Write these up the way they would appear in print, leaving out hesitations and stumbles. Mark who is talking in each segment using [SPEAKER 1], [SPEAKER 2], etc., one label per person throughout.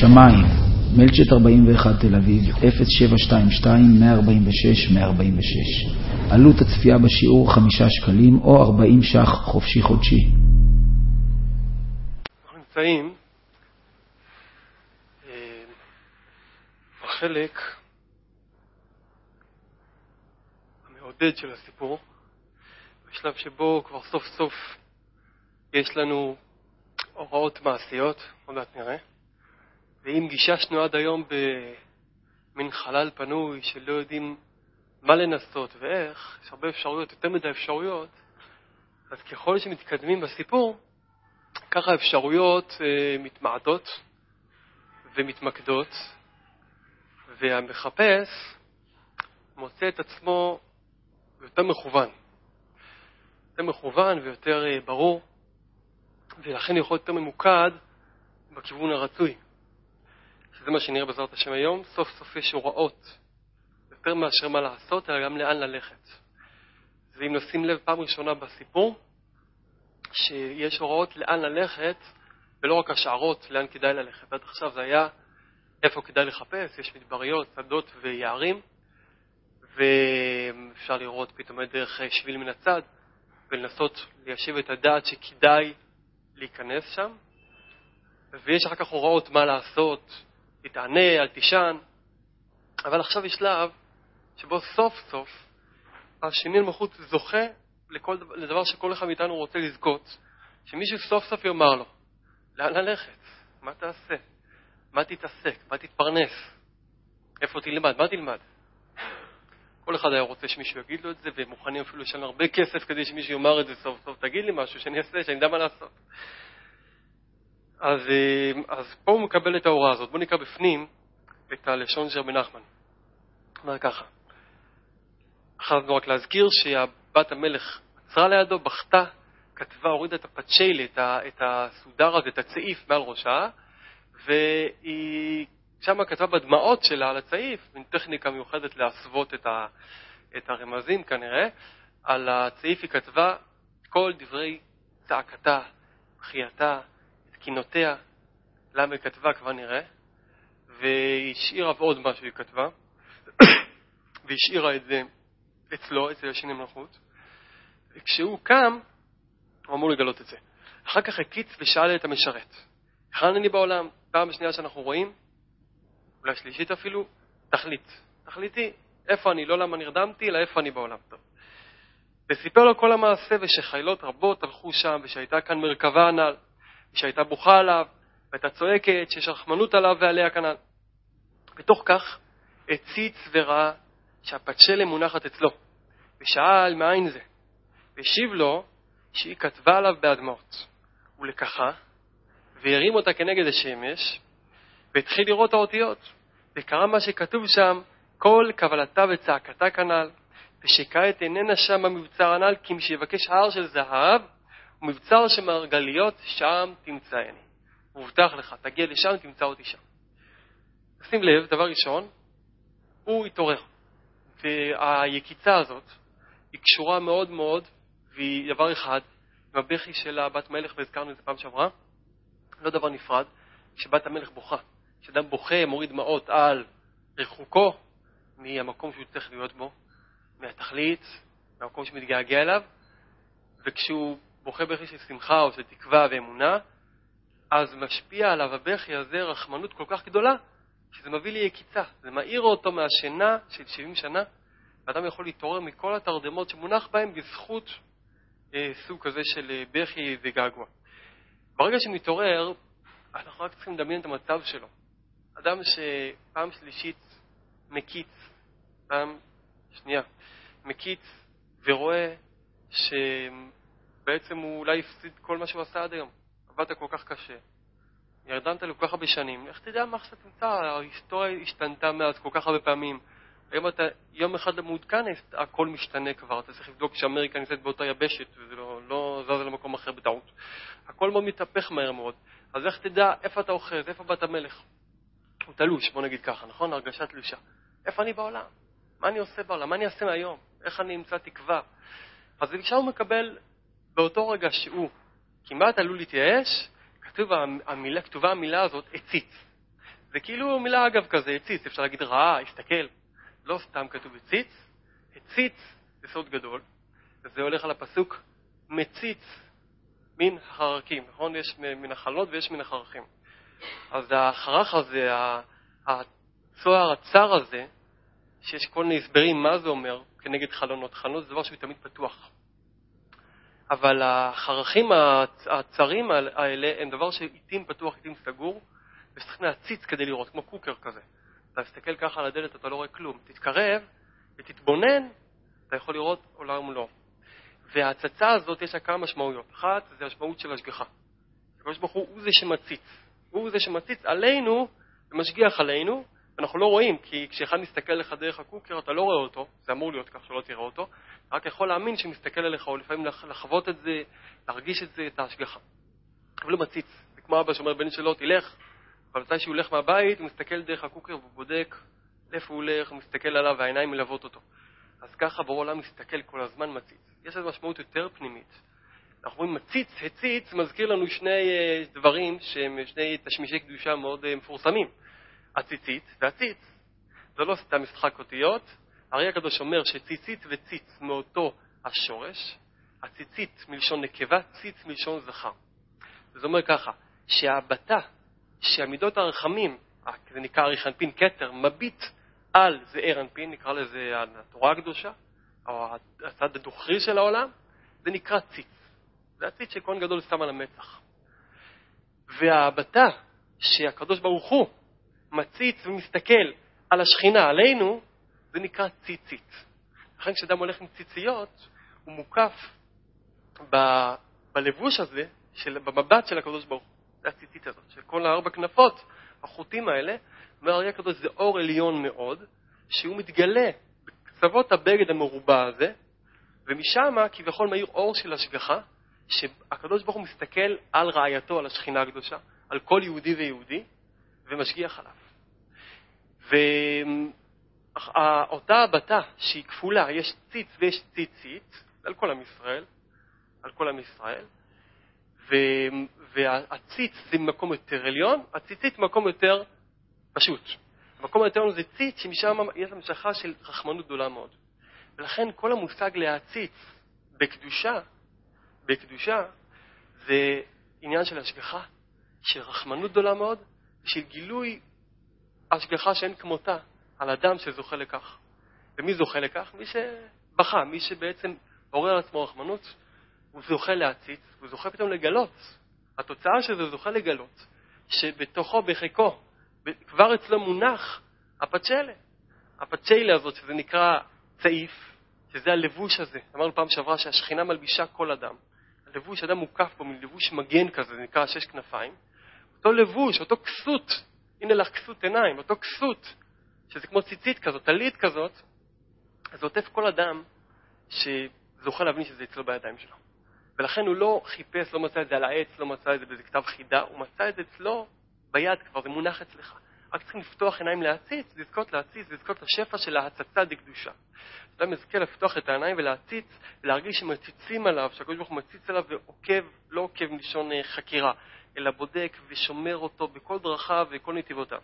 [SPEAKER 1] שמיים, מלצ'ט 41 תל אביב, 0722-146-146. עלות הצפייה בשיעור 5 שקלים או 40 ש"ח חופשי חודשי.
[SPEAKER 2] אנחנו נמצאים בחלק המעודד של הסיפור, בשלב שבו כבר סוף סוף יש לנו הוראות מעשיות, עוד מעט נראה. ואם גיששנו עד היום במין חלל פנוי שלא יודעים מה לנסות ואיך, יש הרבה אפשרויות, יותר מדי אפשרויות, אז ככל שמתקדמים בסיפור, ככה האפשרויות מתמעטות ומתמקדות, והמחפש מוצא את עצמו יותר מכוון. יותר מכוון ויותר ברור, ולכן יכול יותר ממוקד בכיוון הרצוי. שזה מה שנראה בעזרת השם היום. סוף סוף יש הוראות יותר מאשר מה לעשות, אלא גם לאן ללכת. ואם נשים לב פעם ראשונה בסיפור, שיש הוראות לאן ללכת, ולא רק השערות לאן כדאי ללכת. עד עכשיו זה היה איפה כדאי לחפש, יש מדבריות, שדות ויערים, ואפשר לראות פתאום דרך שביל מן הצד, ולנסות ליישב את הדעת שכדאי להיכנס שם. ויש אחר כך הוראות מה לעשות, תתענה, אל תישן. אבל עכשיו יש שלב שבו סוף סוף השני למלכות זוכה לדבר שכל אחד מאיתנו רוצה לזכות, שמישהו סוף סוף יאמר לו, לאן ללכת? מה תעשה? מה תתעסק? מה תתפרנס? איפה תלמד? מה תלמד? כל אחד היה רוצה שמישהו יגיד לו את זה, ומוכנים אפילו לשלם הרבה כסף כדי שמישהו יאמר את זה סוף סוף. תגיד לי משהו שאני אעשה, שאני יודע מה לעשות. אז פה הוא מקבל את ההוראה הזאת. בואו נקרא בפנים את הלשון של רבי נחמן. אומר ככה. חייבנו רק להזכיר שהבת המלך עצרה לידו, בכתה, כתבה, הורידה את הפצ'יילה, את הסודר הזה, את הצעיף מעל ראשה, והיא שמה כתבה בדמעות שלה על הצעיף, מן טכניקה מיוחדת להסוות את הרמזים כנראה. על הצעיף היא כתבה כל דברי צעקתה, בחייתה, תקינותיה. למה היא כתבה כבר נראה, והיא השאירה ועוד משהו היא כתבה, והשאירה את זה אצלו, אצל השני מלכות. וכשהוא קם, הוא אמור לגלות את זה. אחר כך הקיץ ושאל את המשרת, היכן אני בעולם? פעם שנייה שאנחנו רואים, אולי שלישית אפילו, תחליטי, איפה אני, לא למה נרדמתי, אלא איפה אני בעולם. טוב. וסיפר לו כל המעשה, ושחיילות רבות הלכו שם, ושהייתה כאן מרכבה הנ"ל, ושהייתה בוכה עליו, והייתה צועקת, שיש רחמנות עליו ועליה כנ"ל. בתוך כך הציץ וראה שהפצ'לה מונחת אצלו, ושאל מאין זה, והשיב לו שהיא כתבה עליו בהדמעות. הוא לקחה והרים אותה כנגד השמש, והתחיל לראות האותיות, וקרא מה שכתוב שם, כל קבלתה וצעקתה כנ"ל, ושכעת איננה שם במבצר הנ"ל, כי מי שיבקש הר של זהב, ומבצר שמרגליות, שם תמצאני. מובטח לך, תגיע לשם, תמצא אותי שם. שים לב, דבר ראשון, הוא התעורר. והיקיצה הזאת היא קשורה מאוד מאוד, והיא דבר אחד, עם הבכי של הבת מלך, והזכרנו את זה פעם שעברה, לא דבר נפרד, שבת המלך בוכה. כשאדם בוכה, מוריד דמעות על רחוקו, מהמקום שהוא צריך להיות בו, מהתכלית, מהמקום שמתגעגע אליו, וכשהוא בוכה בכי של שמחה או של תקווה ואמונה, אז משפיע עליו הבכי הזה רחמנות כל כך גדולה, שזה מביא לי יקיצה. זה מאיר אותו מהשינה של 70 שנה, ואדם יכול להתעורר מכל התרדמות שמונח בהם בזכות סוג כזה של בכי וגעגוע. ברגע שמתעורר, אנחנו רק צריכים לדמיין את המצב שלו. אדם שפעם שלישית מקיץ, פעם שנייה מקיץ, ורואה שבעצם הוא אולי הפסיד כל מה שהוא עשה עד היום. עבדת כל כך קשה, ירדמת לו כל כך הרבה שנים, איך תדע מה שאתה תמצא? ההיסטוריה השתנתה מאז כל כך הרבה פעמים. היום אתה יום אחד למעודכן, הכל משתנה כבר. אתה צריך לבדוק שאמריקה נמצאת באותה יבשת, וזה לא זז למקום אחר בטעות. הכל מאוד מתהפך מהר מאוד. אז איך תדע איפה אתה אוחז, איפה בת המלך? הוא תלוש, בוא נגיד ככה, נכון? הרגשת תלושה. איפה אני בעולם? מה אני עושה בעולם? מה אני אעשה מהיום? איך אני אמצא תקווה? אז בבקשה הוא מקבל באותו רגע שהוא כמעט עלול להתייאש, כתובה המילה הזאת, הציץ. זה כאילו מילה אגב כזה, הציץ, אפשר להגיד ראה, הסתכל. לא סתם כתוב הציץ, הציץ זה סוד גדול, וזה הולך על הפסוק מציץ מן החרקים, נכון? יש מן החלות ויש מן החרכים. אז החרך הזה, הצוהר הצר הזה, שיש כל מיני הסברים מה זה אומר כנגד חלונות. חלונות זה דבר שהוא תמיד פתוח. אבל החרכים הצרים האלה הם דבר שעיתים פתוח, עיתים סגור, וצריך להציץ כדי לראות, כמו קוקר כזה. אתה מסתכל ככה על הדלת, אתה לא רואה כלום. תתקרב ותתבונן, אתה יכול לראות עולם ומלואו. וההצצה הזאת יש לה כמה משמעויות. אחת, זה המשמעות של השגחה. הקדוש ברוך הוא זה שמציץ. הוא זה שמציץ עלינו ומשגיח עלינו, אנחנו לא רואים, כי כשאחד מסתכל לך דרך הקוקר, אתה לא רואה אותו, זה אמור להיות כך שלא תראה אותו, רק יכול להאמין שמסתכל עליך, או לפעמים לחוות את זה, להרגיש את זה, את ההשגחה. אבל לא מציץ. זה כמו אבא שאומר בן שלו, תלך, אבל מתי שהוא הולך מהבית, הוא מסתכל דרך הקוקר והוא בודק איפה הוא הולך, הוא מסתכל עליו והעיניים מלוות אותו. אז ככה בעולם מסתכל כל הזמן מציץ. יש לזה משמעות יותר פנימית. אנחנו רואים מציץ, הציץ, מזכיר לנו שני דברים שהם שני תשמישי קדושה מאוד מפורסמים. הציצית והציץ. זה לא סתם משחק אותיות. הרי הקדוש אומר שציצית וציץ מאותו השורש. הציצית מלשון נקבה, ציץ מלשון זכר. זה אומר ככה, שהבטה, שהמידות הרחמים, זה נקרא ריחנפין כתר, מביט על זעיר אנפין, נקרא לזה התורה הקדושה, או הצד הדוכרי של העולם, זה נקרא ציץ. זה הציץ שכהן גדול שם על המצח. והבטה שהקדוש ברוך הוא מציץ ומסתכל על השכינה עלינו, זה נקרא ציצית. לכן כשאדם הולך עם ציציות, הוא מוקף בלבוש הזה, במבט של הקדוש ברוך הוא. זה הציצית הזאת, של כל 4 כנפות, החוטים האלה, והאריה הקדוש זה אור עליון מאוד, שהוא מתגלה בקצוות הבגד המרובע הזה, ומשם כביכול מאיר אור של השגחה, שהקדוש ברוך הוא מסתכל על רעייתו, על השכינה הקדושה, על כל יהודי ויהודי, ומשגיח עליו. ואותה הבטה שהיא כפולה, יש ציץ ויש ציצית, על כל עם ישראל, על כל עם ישראל, והציץ זה מקום יותר עליון, הציצית מקום יותר פשוט. המקום יותר עליון זה ציץ שמשם יש המשכה של רחמנות גדולה מאוד. ולכן כל המושג להציץ בקדושה זה עניין של השגחה, של רחמנות גדולה מאוד, של גילוי השגחה שאין כמותה על אדם שזוכה לכך. ומי זוכה לכך? מי שבכה, מי שבעצם עורר על עצמו רחמנות, הוא זוכה להציץ, הוא זוכה פתאום לגלות. התוצאה של זה זוכה לגלות, שבתוכו, בחיקו, כבר אצלו מונח הפצ'לה. הפצ'לה הזאת, שזה נקרא צעיף, שזה הלבוש הזה. אמרנו פעם שעברה שהשכינה מלבישה כל אדם. הלבוש, אדם מוקף פה מלבוש מגן כזה, זה נקרא 6 כנפיים. אותו לבוש, אותו כסות, הנה לך כסות עיניים, אותו כסות, שזה כמו ציצית כזאת, טלית כזאת, אז זה עוטף כל אדם שזוכה להבין שזה אצלו בידיים שלו. ולכן הוא לא חיפש, לא מצא את זה על העץ, לא מצא את זה באיזה כתב חידה, הוא מצא את זה אצלו ביד כבר, זה מונח אצלך. רק צריכים לפתוח עיניים להציץ, לזכות לשפע של ההצצה דקדושה. אדם מזכה לפתוח את העיניים ולהציץ, ולהרגיש שמציצים עליו, שהקדוש ברוך הוא מציץ עליו ועוקב, לא עוקב מלשון חקירה, אלא בודק ושומר אותו בכל דרכיו וכל נתיבותיו.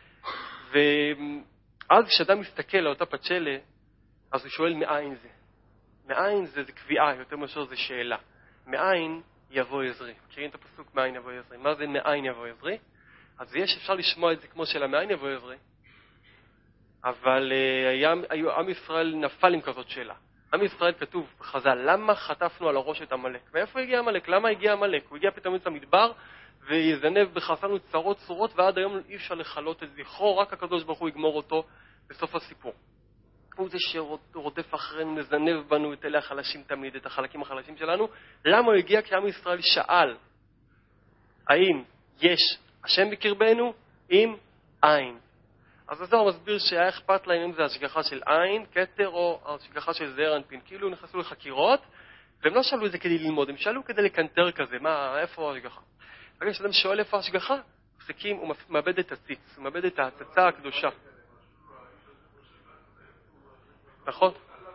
[SPEAKER 2] ואז כשאדם מסתכל על אותה פצ'לה, אז הוא שואל מאין זה. מאין זה קביעה, יותר מאשר זה שאלה. מאין יבוא עזרי. מכירים את הפסוק מאין יבוא עזרי? מה זה מאין יבוא עזרי? אז אפשר לשמוע את זה כמו שאלה מאין יבוא עזרי, אבל עם ישראל נפל עם כזאת שאלה. עם ישראל כתוב בחז"ל, למה חטפנו על הראש את עמלק? מאיפה הגיע עמלק? למה הגיע עמלק? הוא הגיע פתאום אצל המדבר ויזנב בחסנו צרות צורות, ועד היום אי אפשר לחלות את זכרו, רק הקדוש ברוך הוא יגמור אותו בסוף הסיפור. הוא זה שרודף אחרינו, מזנב בנו את אלה החלשים תמיד, את החלקים החלשים שלנו. למה הוא הגיע? כי עם ישראל שאל, האם יש השם בקרבנו? עם עין. אז הזוהר מסביר שהיה אכפת להם אם זה השגחה של עין, כתר או השגחה של זעיר אנפין. כאילו נכנסו לחקירות, והם לא שאלו את זה כדי ללמוד, הם שאלו כדי לקנטר כזה, איפה ההשגחה? רגע שאדם שואל איפה ההשגחה, הוא מאבד את הציץ, הוא מאבד את ההצצה הקדושה. נכון?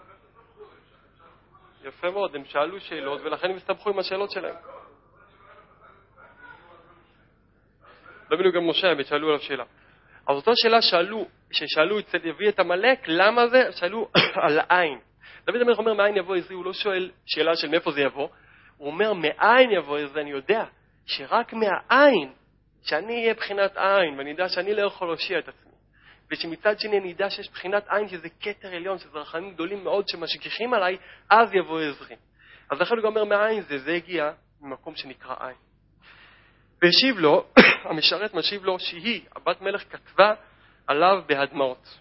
[SPEAKER 2] יפה מאוד, הם שאלו שאלות ולכן הם הסתבכו עם השאלות שלהם. לא בדיוק גם משה, הם שאלו עליו שאלה. אז אותה שאלה ששאלו אצל יביא את המלאק, למה זה? שאלו על העין. דוד המלך אומר, מאין יבוא עזרי? הוא לא שואל שאלה של מאיפה זה יבוא. הוא אומר, מאין יבוא עזרי? אני יודע שרק מהעין, שאני אהיה בחינת עין, ואני יודע שאני לא יכול להושיע את עצמי. ושמצד שני אני יודע שיש בחינת עין, שזה כתר עליון, שזה רחמים גדולים מאוד שמשגיחים עליי, אז יבוא עזרי. אז לכן הוא אומר, מהעין זה הגיע ממקום שנקרא עין. והשיב לו, המשרת משיב לו, שהיא, הבת מלך כתבה עליו בהדמעות.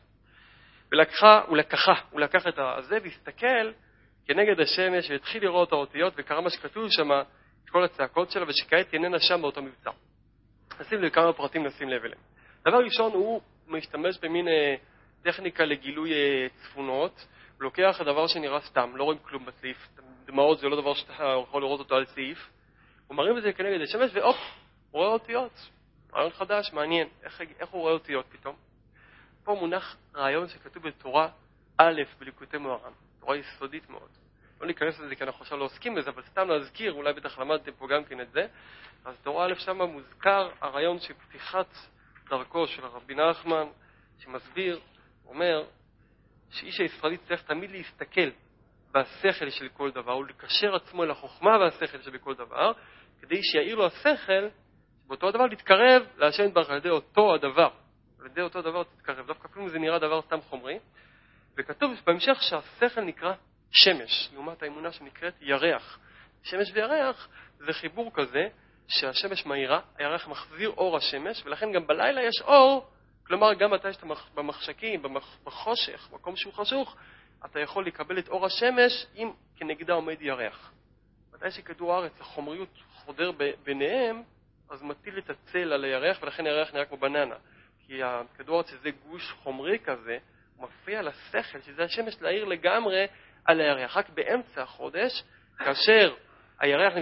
[SPEAKER 2] הוא לקח את זה והסתכל כנגד השמש והתחיל לראות את האותיות וקרא מה שכתוב שם, את כל הצעקות שלה, ושכעת איננה שם באותו מבצע. נשים לב כמה פרטים לשים לב אליהם. דבר ראשון, הוא משתמש במין טכניקה לגילוי צפונות, הוא לוקח הדבר שנראה סתם, לא רואים כלום בצעיף, דמעות זה לא דבר שאתה יכול לראות אותו על צעיף, הוא מרים את זה כנגד השמש ואופ, הוא רואה אותיות. רעיון חדש, מעניין, איך הוא רואה אותיות פתאום? פה מונח רעיון שכתוב בתורה א' בליקוטי מוהר"ן, תורה יסודית מאוד. לא ניכנס לזה כי אנחנו עכשיו לא עוסקים בזה, אבל סתם להזכיר, אולי בטח למדתם פה גם כן את זה. אז תורה א' שם מוזכר הרעיון של פתיחת דרכו של רבי נחמן, שמסביר, אומר, שאיש הישראלי צריך תמיד להסתכל בשכל של כל דבר, ולקשר עצמו אל החוכמה והשכל שבכל דבר, כדי שיעיר לו השכל, באותו הדבר להתקרב להשם יתברך על ידי אותו הדבר. על ידי אותו דבר תתקרב. דווקא אפילו זה נראה דבר סתם חומרי. וכתוב בהמשך שהשכל נקרא שמש, לעומת האמונה שנקראת ירח. שמש וירח זה חיבור כזה שהשמש מאירה, הירח מחזיר אור השמש, ולכן גם בלילה יש אור, כלומר גם מתי שאתה במחשכים, בחושך, במקום שהוא חשוך, אתה יכול לקבל את אור השמש אם כנגדה עומד ירח. מתי שכדור הארץ, החומריות חודר ביניהם, אז מטיל את הצל על הירח, ולכן הירח נראה כמו בננה. כי כדור הארץ זה גוש חומרי כזה, הוא מפריע לשכל, שזה השמש להאיר לגמרי על הירח. רק באמצע החודש, כאשר הירח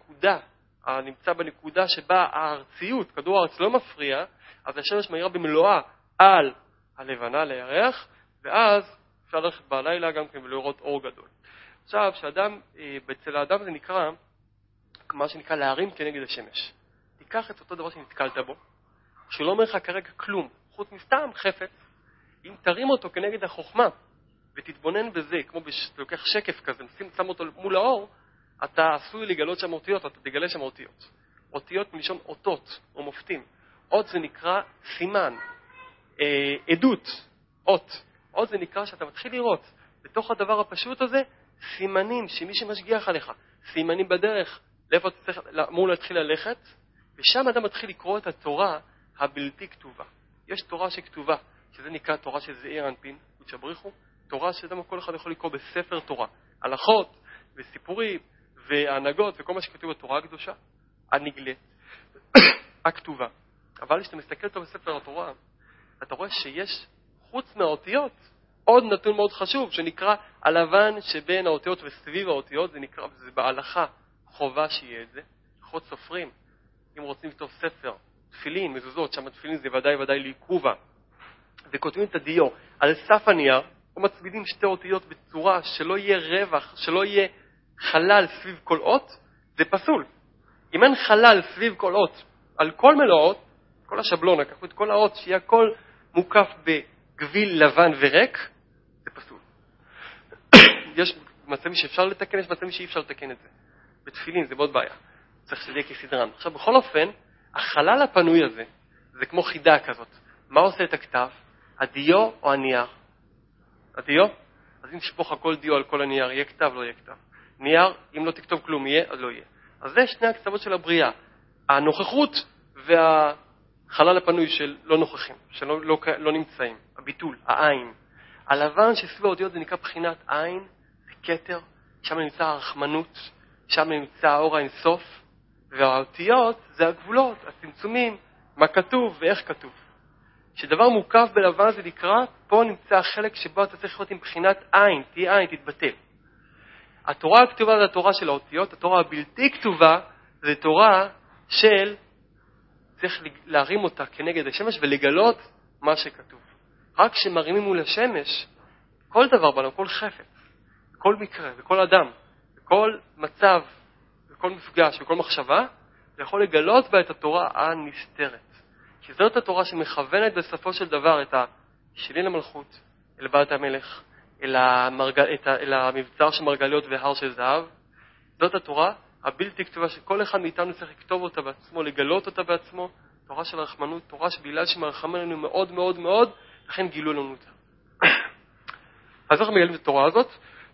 [SPEAKER 2] נמצא בנקודה שבה הארציות, כדור הארץ לא מפריע, אז השמש מאירה במלואה על הלבנה לירח, ואז אפשר ללכת בלילה גם כן ולראות אור גדול. עכשיו, אצל האדם זה נקרא, מה שנקרא להרים כנגד השמש. תיקח את אותו דבר שנתקלת בו, שלא אומר לך כרגע כלום, חוץ מסתם חפץ, אם תרים אותו כנגד החוכמה, ותתבונן בזה, כמו לוקח שקף כזה, שם אותו מול האור, אתה עשוי לגלות שם אותיות, אתה תגלה שם אותיות. אותיות מלשון אותות או מופתים. אות זה נקרא סימן, עדות, אות. אות זה נקרא שאתה מתחיל לראות בתוך הדבר הפשוט הזה, סימנים שמי שמשגיח עליך, סימנים בדרך, לאיפה אתה צריך, אמור להתחיל ללכת, ושם אתה מתחיל לקרוא את התורה הבלתי כתובה. יש תורה שכתובה, שזה נקרא תורה של זעיר אנפין, ותשבריחו, תורה שאדם כל אחד יכול לקרוא בספר תורה, הלכות וסיפורים והנהגות וכל מה שכתוב בתורה הקדושה, הנגלית, הכתובה. אבל כשאתה מסתכל טוב בספר התורה, אתה רואה שיש חוץ מהאותיות עוד נתון מאוד חשוב, שנקרא הלבן שבין האותיות וסביב האותיות, זה בהלכה חובה שיהיה את זה. חוד סופרים, אם רוצים לכתוב ספר, תפילין, מזוזות, שם תפילין זה ודאי לעיכובה, וכותבים את הדיו על סף הנייר, או מצמידים שתי אותיות בצורה שלא יהיה רווח, שלא יהיה חלל סביב כל אות, זה פסול. אם אין חלל סביב כל אות, על כל מלואות, כל השבלון, לקחו את כל האות, שיהיה הכל מוקף בגביל לבן וריק, זה פסול. יש מצבים שאפשר לתקן, יש מצבים שאי אפשר לתקן את זה. בתפילין זה מאוד בעיה. צריך שזה יהיה כסדרן. עכשיו, בכל אופן, החלל הפנוי הזה, זה כמו חידה כזאת. מה עושה את הכתב? הדיו או הנייר? הדיו? אז אם תשפוך הכל דיו על כל הנייר, יהיה כתב, לא יהיה כתב. נייר, אם לא תכתוב כלום יהיה, אז לא יהיה. אז זה שני הקצוות של הבריאה. הנוכחות והחלל הפנוי של לא נוכחים, שלא לא נמצאים. הביטול, העין. הלבן שסביב האותיות זה נקרא בחינת עין, זה כתר, שם נמצא הרחמנות, שם נמצא האור האינסוף, והאותיות זה הגבולות, הצמצומים, מה כתוב ואיך כתוב. כשדבר מוקף בלבן זה נקרא, פה נמצא החלק שבו אתה צריך להיות עם בחינת עין, תהיה עין, תתבטל. התורה הכתובה זה התורה של האותיות, התורה הבלתי כתובה זה תורה של, צריך להרים אותה כנגד השמש ולגלות מה שכתוב. רק כשמרימים מול השמש, כל דבר בנו, כל חפץ, כל מקרה וכל אדם, וכל מצב, וכל מפגש וכל מחשבה, זה יכול לגלות בה את התורה הנסתרת. כי זאת התורה שמכוונת בסופו של דבר את השני למלכות, אל בת המלך, אל המבצר של מרגליות והר של זהב. זאת התורה הבלתי כתובה שכל אחד מאיתנו צריך לכתוב אותה בעצמו, לגלות אותה בעצמו, תורה של הרחמנות, תורה שבגלל שמרחם עלינו מאוד מאוד מאוד, לכן גילו לנו אותה. אז אנחנו מגלים את התורה הזאת,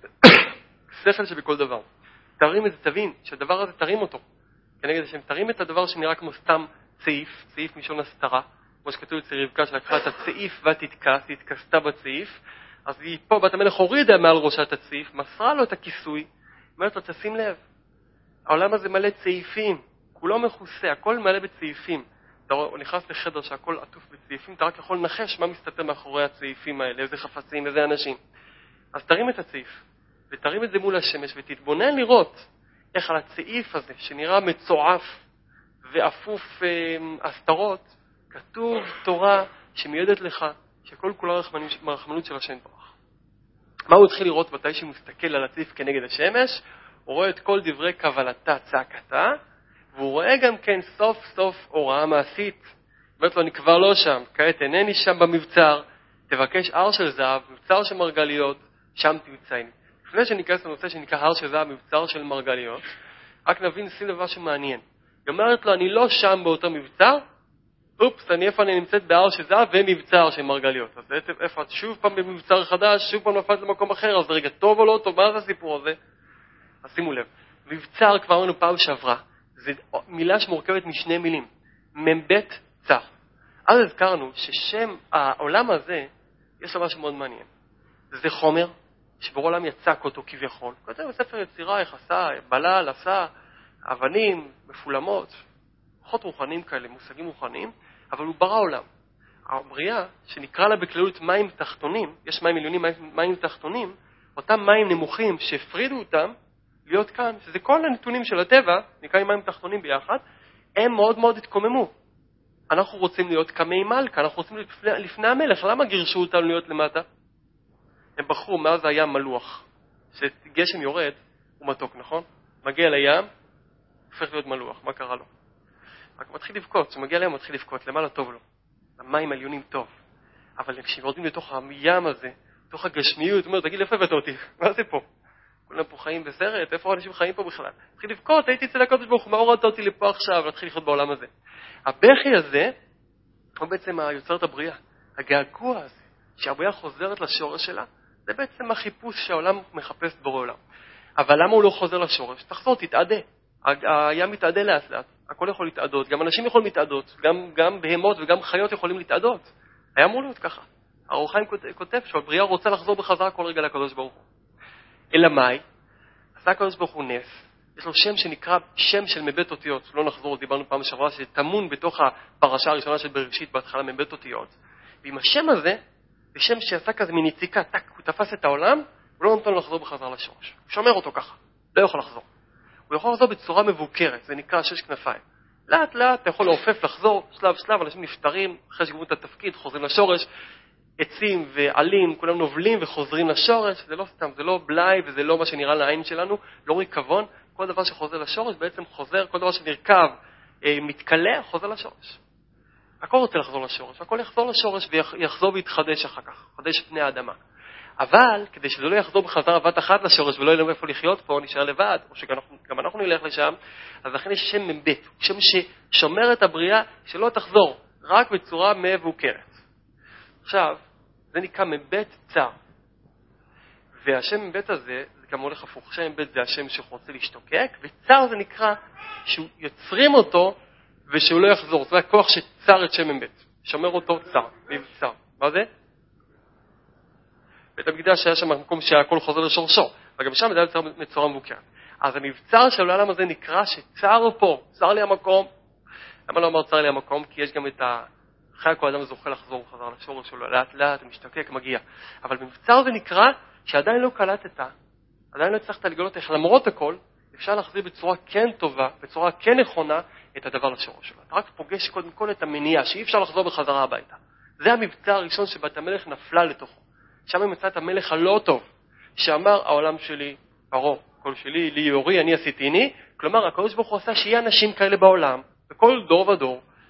[SPEAKER 2] שכל שבכל דבר. תרים את זה, תבין שהדבר הזה תרים אותו. כנגד השם, תרים את הדבר שנראה כמו סתם צעיף, צעיף משון הסתרה, כמו שכתוב אצל רבקה שלקחה את הצעיף ותתכס, היא התכסתה בצעיף, אז היא פה, בת המלך הורידה מעל ראשה את הצעיף, מסרה לו את הכיסוי, אומרת לו, תשים לב, העולם הזה מלא צעיפים, כולו מכוסה, הכל מלא בצעיפים. הוא נכנס לחדר שהכל עטוף בצעיפים, אתה רק יכול לנחש מה מסתתר מאחורי הצעיפים האלה, איזה חפצים, איזה אנשים. אז תרים את הצעיף, ותרים את זה מול השמש, ותתבונן לראות איך על הצעיף הזה, שנראה מצועף ואפוף הסתרות, כתוב תורה שמיועדת לך, שכל כולה רחמנות של השם ברוך. מה הוא התחיל לראות מתי שהוא מסתכל על הצעיף כנגד השמש? הוא רואה את כל דברי קבלתה, צעקתה, והוא רואה גם כן סוף סוף הוראה מעשית. אומרת לו, אני כבר לא שם, כעת אינני שם במבצר, תבקש הר של זהב, מבצר של מרגליות, שם תמצאני. לפני שניכנס לנושא שנקרא הר של זהב, מבצר של מרגליות, רק נבין, שים לב משהו מעניין. היא אומרת לו, אני לא שם באותו מבצר, אופס, איפה אני נמצאת בהר של זהב ומבצר של מרגליות. אז איפה את שוב פעם במבצר חדש, שוב פעם נפלת למקום אחר, אז רגע טוב או לא טוב, מה זה הסיפור הזה? אז שימו לב, מבצר כבר אמרנו פעם שעברה, זו מילה שמורכבת משני מילים, מבית צר. אז הזכרנו ששם העולם הזה, יש לו משהו מאוד מעניין. זה חומר שבור עולם יצק אותו כביכול. כותב בספר יצירה, איך עשה, בלל, עשה, אבנים, מפולמות, רוחות רוחניים כאלה, מושגים רוחניים, אבל הוא ברא עולם. הבריאה, שנקרא לה בכללות מים תחתונים, יש מים עליונים, מים תחתונים, אותם מים נמוכים שהפרידו אותם, להיות כאן, שזה כל הנתונים של הטבע, נקראים מים תחתונים ביחד, הם מאוד מאוד התקוממו. אנחנו רוצים להיות קמי מלכה, אנחנו רוצים להיות לפני המלך. למה גירשו אותנו להיות למטה? הם בחרו, מאז הים מלוח. שגשם יורד, הוא מתוק, נכון? מגיע לים, הופך להיות מלוח. מה קרה לו? רק מתחיל לבכות, כשמגיע לים מתחיל לבכות, למעלה טוב לו. המים עליונים טוב. אבל כשיורדים לתוך הים הזה, לתוך הגשמיות, הוא אומר, תגיד, איפה הבאת אותי? מה זה פה? כולם פה חיים בסרט, איפה אנשים חיים פה בכלל? התחיל לבכות, הייתי אצל הקדוש ברוך הוא, מה הורדת אותי לפה עכשיו, להתחיל לחיות בעולם הזה? הבכי הזה, הוא בעצם היוצרת הבריאה. הגעגוע הזה, שהבריאה חוזרת לשורש שלה, זה בעצם החיפוש שהעולם מחפש בורא עולם. אבל למה הוא לא חוזר לשורש? תחזור, תתעדה. הים מתעדה לאט לאט, הכל יכול להתעדות, גם אנשים יכולים להתעדות, גם בהמות וגם חיות יכולים להתעדות. היה אמור להיות ככה. האור החיים כותב שהבריאה רוצה לחזור בחזרה כל רגע לקדוש ברוך הוא. אלא מאי? עשה הקדוש ברוך הוא נס, יש לו שם שנקרא שם של מבית אותיות, לא נחזור, דיברנו פעם שעברה, שתמון בתוך הפרשה הראשונה של בראשית בהתחלה מבית אותיות. ועם השם הזה, זה שם שעשה כזה מניציקה, הוא תפס את העולם, הוא לא נותן לו לחזור בחזרה לשורש. הוא שומר אותו ככה, לא יכול לחזור. הוא יכול לחזור בצורה מבוקרת, זה נקרא 6 כנפיים. לאט לאט אתה יכול להופף, לחזור, שלב שלב, אנשים נפטרים, אחרי שגמרו את התפקיד, חוזרים לשורש, עצים ועלים, כולם נובלים וחוזרים לשורש, זה לא סתם, זה לא בלי וזה לא מה שנראה לעין שלנו, לא ריקבון, כל דבר שחוזר לשורש בעצם חוזר, כל דבר שנרכב, מתקלה, חוזר לשורש. הכל רוצה לחזור לשורש, הכל יחזור לשורש ויחזור ויתחדש אחר כך, חדש פני האדמה. אבל כדי שזה לא יחזור בחזרה בת אחת לשורש ולא יהיה לנו איפה לחיות פה, נשאר לבד, או שגם אנחנו נלך לשם, אז לכן יש שם מבית, שם ששומר את הבריאה שלא תחזור, רק בצורה מבוקרת. עכשיו, זה נקרא מבית צר. והשם מבית הזה, זה גם הולך הפוך. שם מבית זה השם שרוצה להשתוקק, וצר זה נקרא שהוא יוצרים אותו ושהוא לא יחזור. זה הכוח שצר את שם מבית. שומר אותו צר, מבצר. מה זה? בית המקדש היה שם מקום שהכל חוזר לשורשו, וגם שם זה היה יוצר בצורה מבוקרת. אז המבצר של העולם הזה נקרא שצר פה, צר לי המקום. למה לא אמר צר לי המקום? כי יש גם את אחרי כל אדם זוכה לחזור חזר לשורש שלו, לאט לאט, משתוקק, מגיע. אבל במבצר זה נקרא שעדיין לא קלטת, עדיין לא הצלחת לגלות איך למרות הכל, אפשר להחזיר בצורה כן טובה, בצורה כן נכונה, את הדבר לשורש שלו. אתה רק פוגש קודם כל את המניעה, שאי אפשר לחזור בחזרה הביתה. זה המבצר הראשון שבת המלך נפלה לתוכו. שם היא מצאה את המלך הלא טוב, שאמר, העולם שלי, פרעה, כל שלי, לי יורי, אני עשיתיני. כלומר, הקדוש ברוך הוא עשה שיהיה אנשים כאלה בעולם, בכל דור ודור,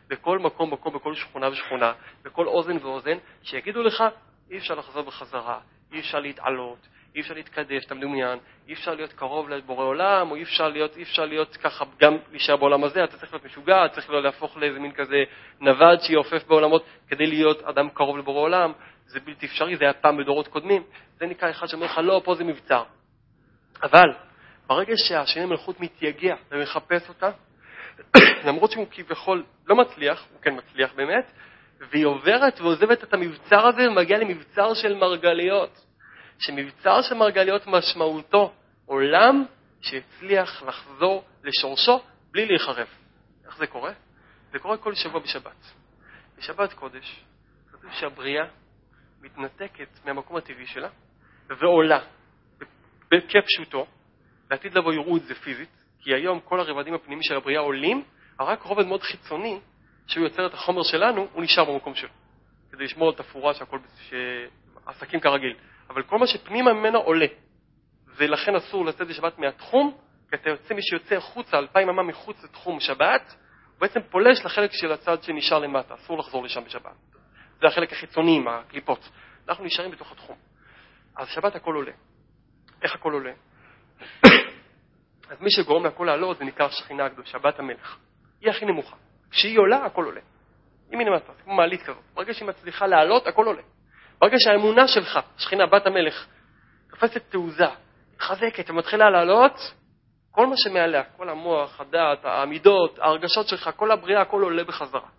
[SPEAKER 2] בכל מקום, בכל שכונה ושכונה, בכל אוזן ואוזן, שיגידו לך, אי אפשר לחזור בחזרה, אי אפשר להתעלות, אי אפשר להתקדש, אתה מדומיין, אי אפשר להיות קרוב לבורא עולם, או אי אפשר להיות ככה גם להישאר בעולם הזה, אתה צריך להיות משוגע, אתה צריך להפוך לאיזה מין כזה נווד שיעופף בעולמות כדי להיות אדם קרוב לבורא עולם, זה בלתי אפשרי, זה היה פעם בדורות קודמים, זה נקרא אחד שאומר לך, לא, פה זה מבצר. אבל ברגע שהשני מלכות מתייגע ומחפש אותה, למרות שהוא כביכול לא מצליח, הוא כן מצליח באמת, והיא עוברת ועוזבת את המבצר הזה ומגיעה למבצר של מרגליות. שמבצר של מרגליות משמעותו עולם שהצליח לחזור לשורשו בלי להיחרב. איך זה קורה? זה קורה כל שבוע בשבת. בשבת קודש, כתוב שהבריאה מתנתקת מהמקום הטבעי שלה ועולה כפשוטו, לעתיד לבוא יראו את זה פיזית, כי היום כל הרבדים הפנימיים של הבריאה עולים, רק רובד מאוד חיצוני שהוא יוצר את החומר שלנו, הוא נשאר במקום שלו, כדי לשמור על תפורה שעסקים כרגיל. אבל כל מה שפנימה ממנו עולה, ולכן אסור לצאת בשבת מהתחום, כי אתה יוצא, מי שיוצא חוצה, 2,000 אמה מחוץ לתחום שבת, הוא בעצם פולש לחלק של הצד שנשאר למטה, אסור לחזור לשם בשבת. זה החלק החיצוני, הקליפות. אנחנו נשארים בתוך התחום. אז שבת הכל עולה. איך הכל עולה? אז מי שגורם להכל לעלות זה נקרא שכינה הקדושה, בת המלך. היא הכי נמוכה. כשהיא עולה, הכל עולה. היא מנמטה, כמו מעלית כזאת. ברגע שהיא מצליחה לעלות, הכל עולה. ברגע שהאמונה שלך, שכינה בת המלך, תופסת תעוזה, מתחזקת ומתחילה לעלות, כל מה שמעליה, כל המוח, הדעת, העמידות, ההרגשות שלך, כל הבריאה, הכל עולה בחזרה.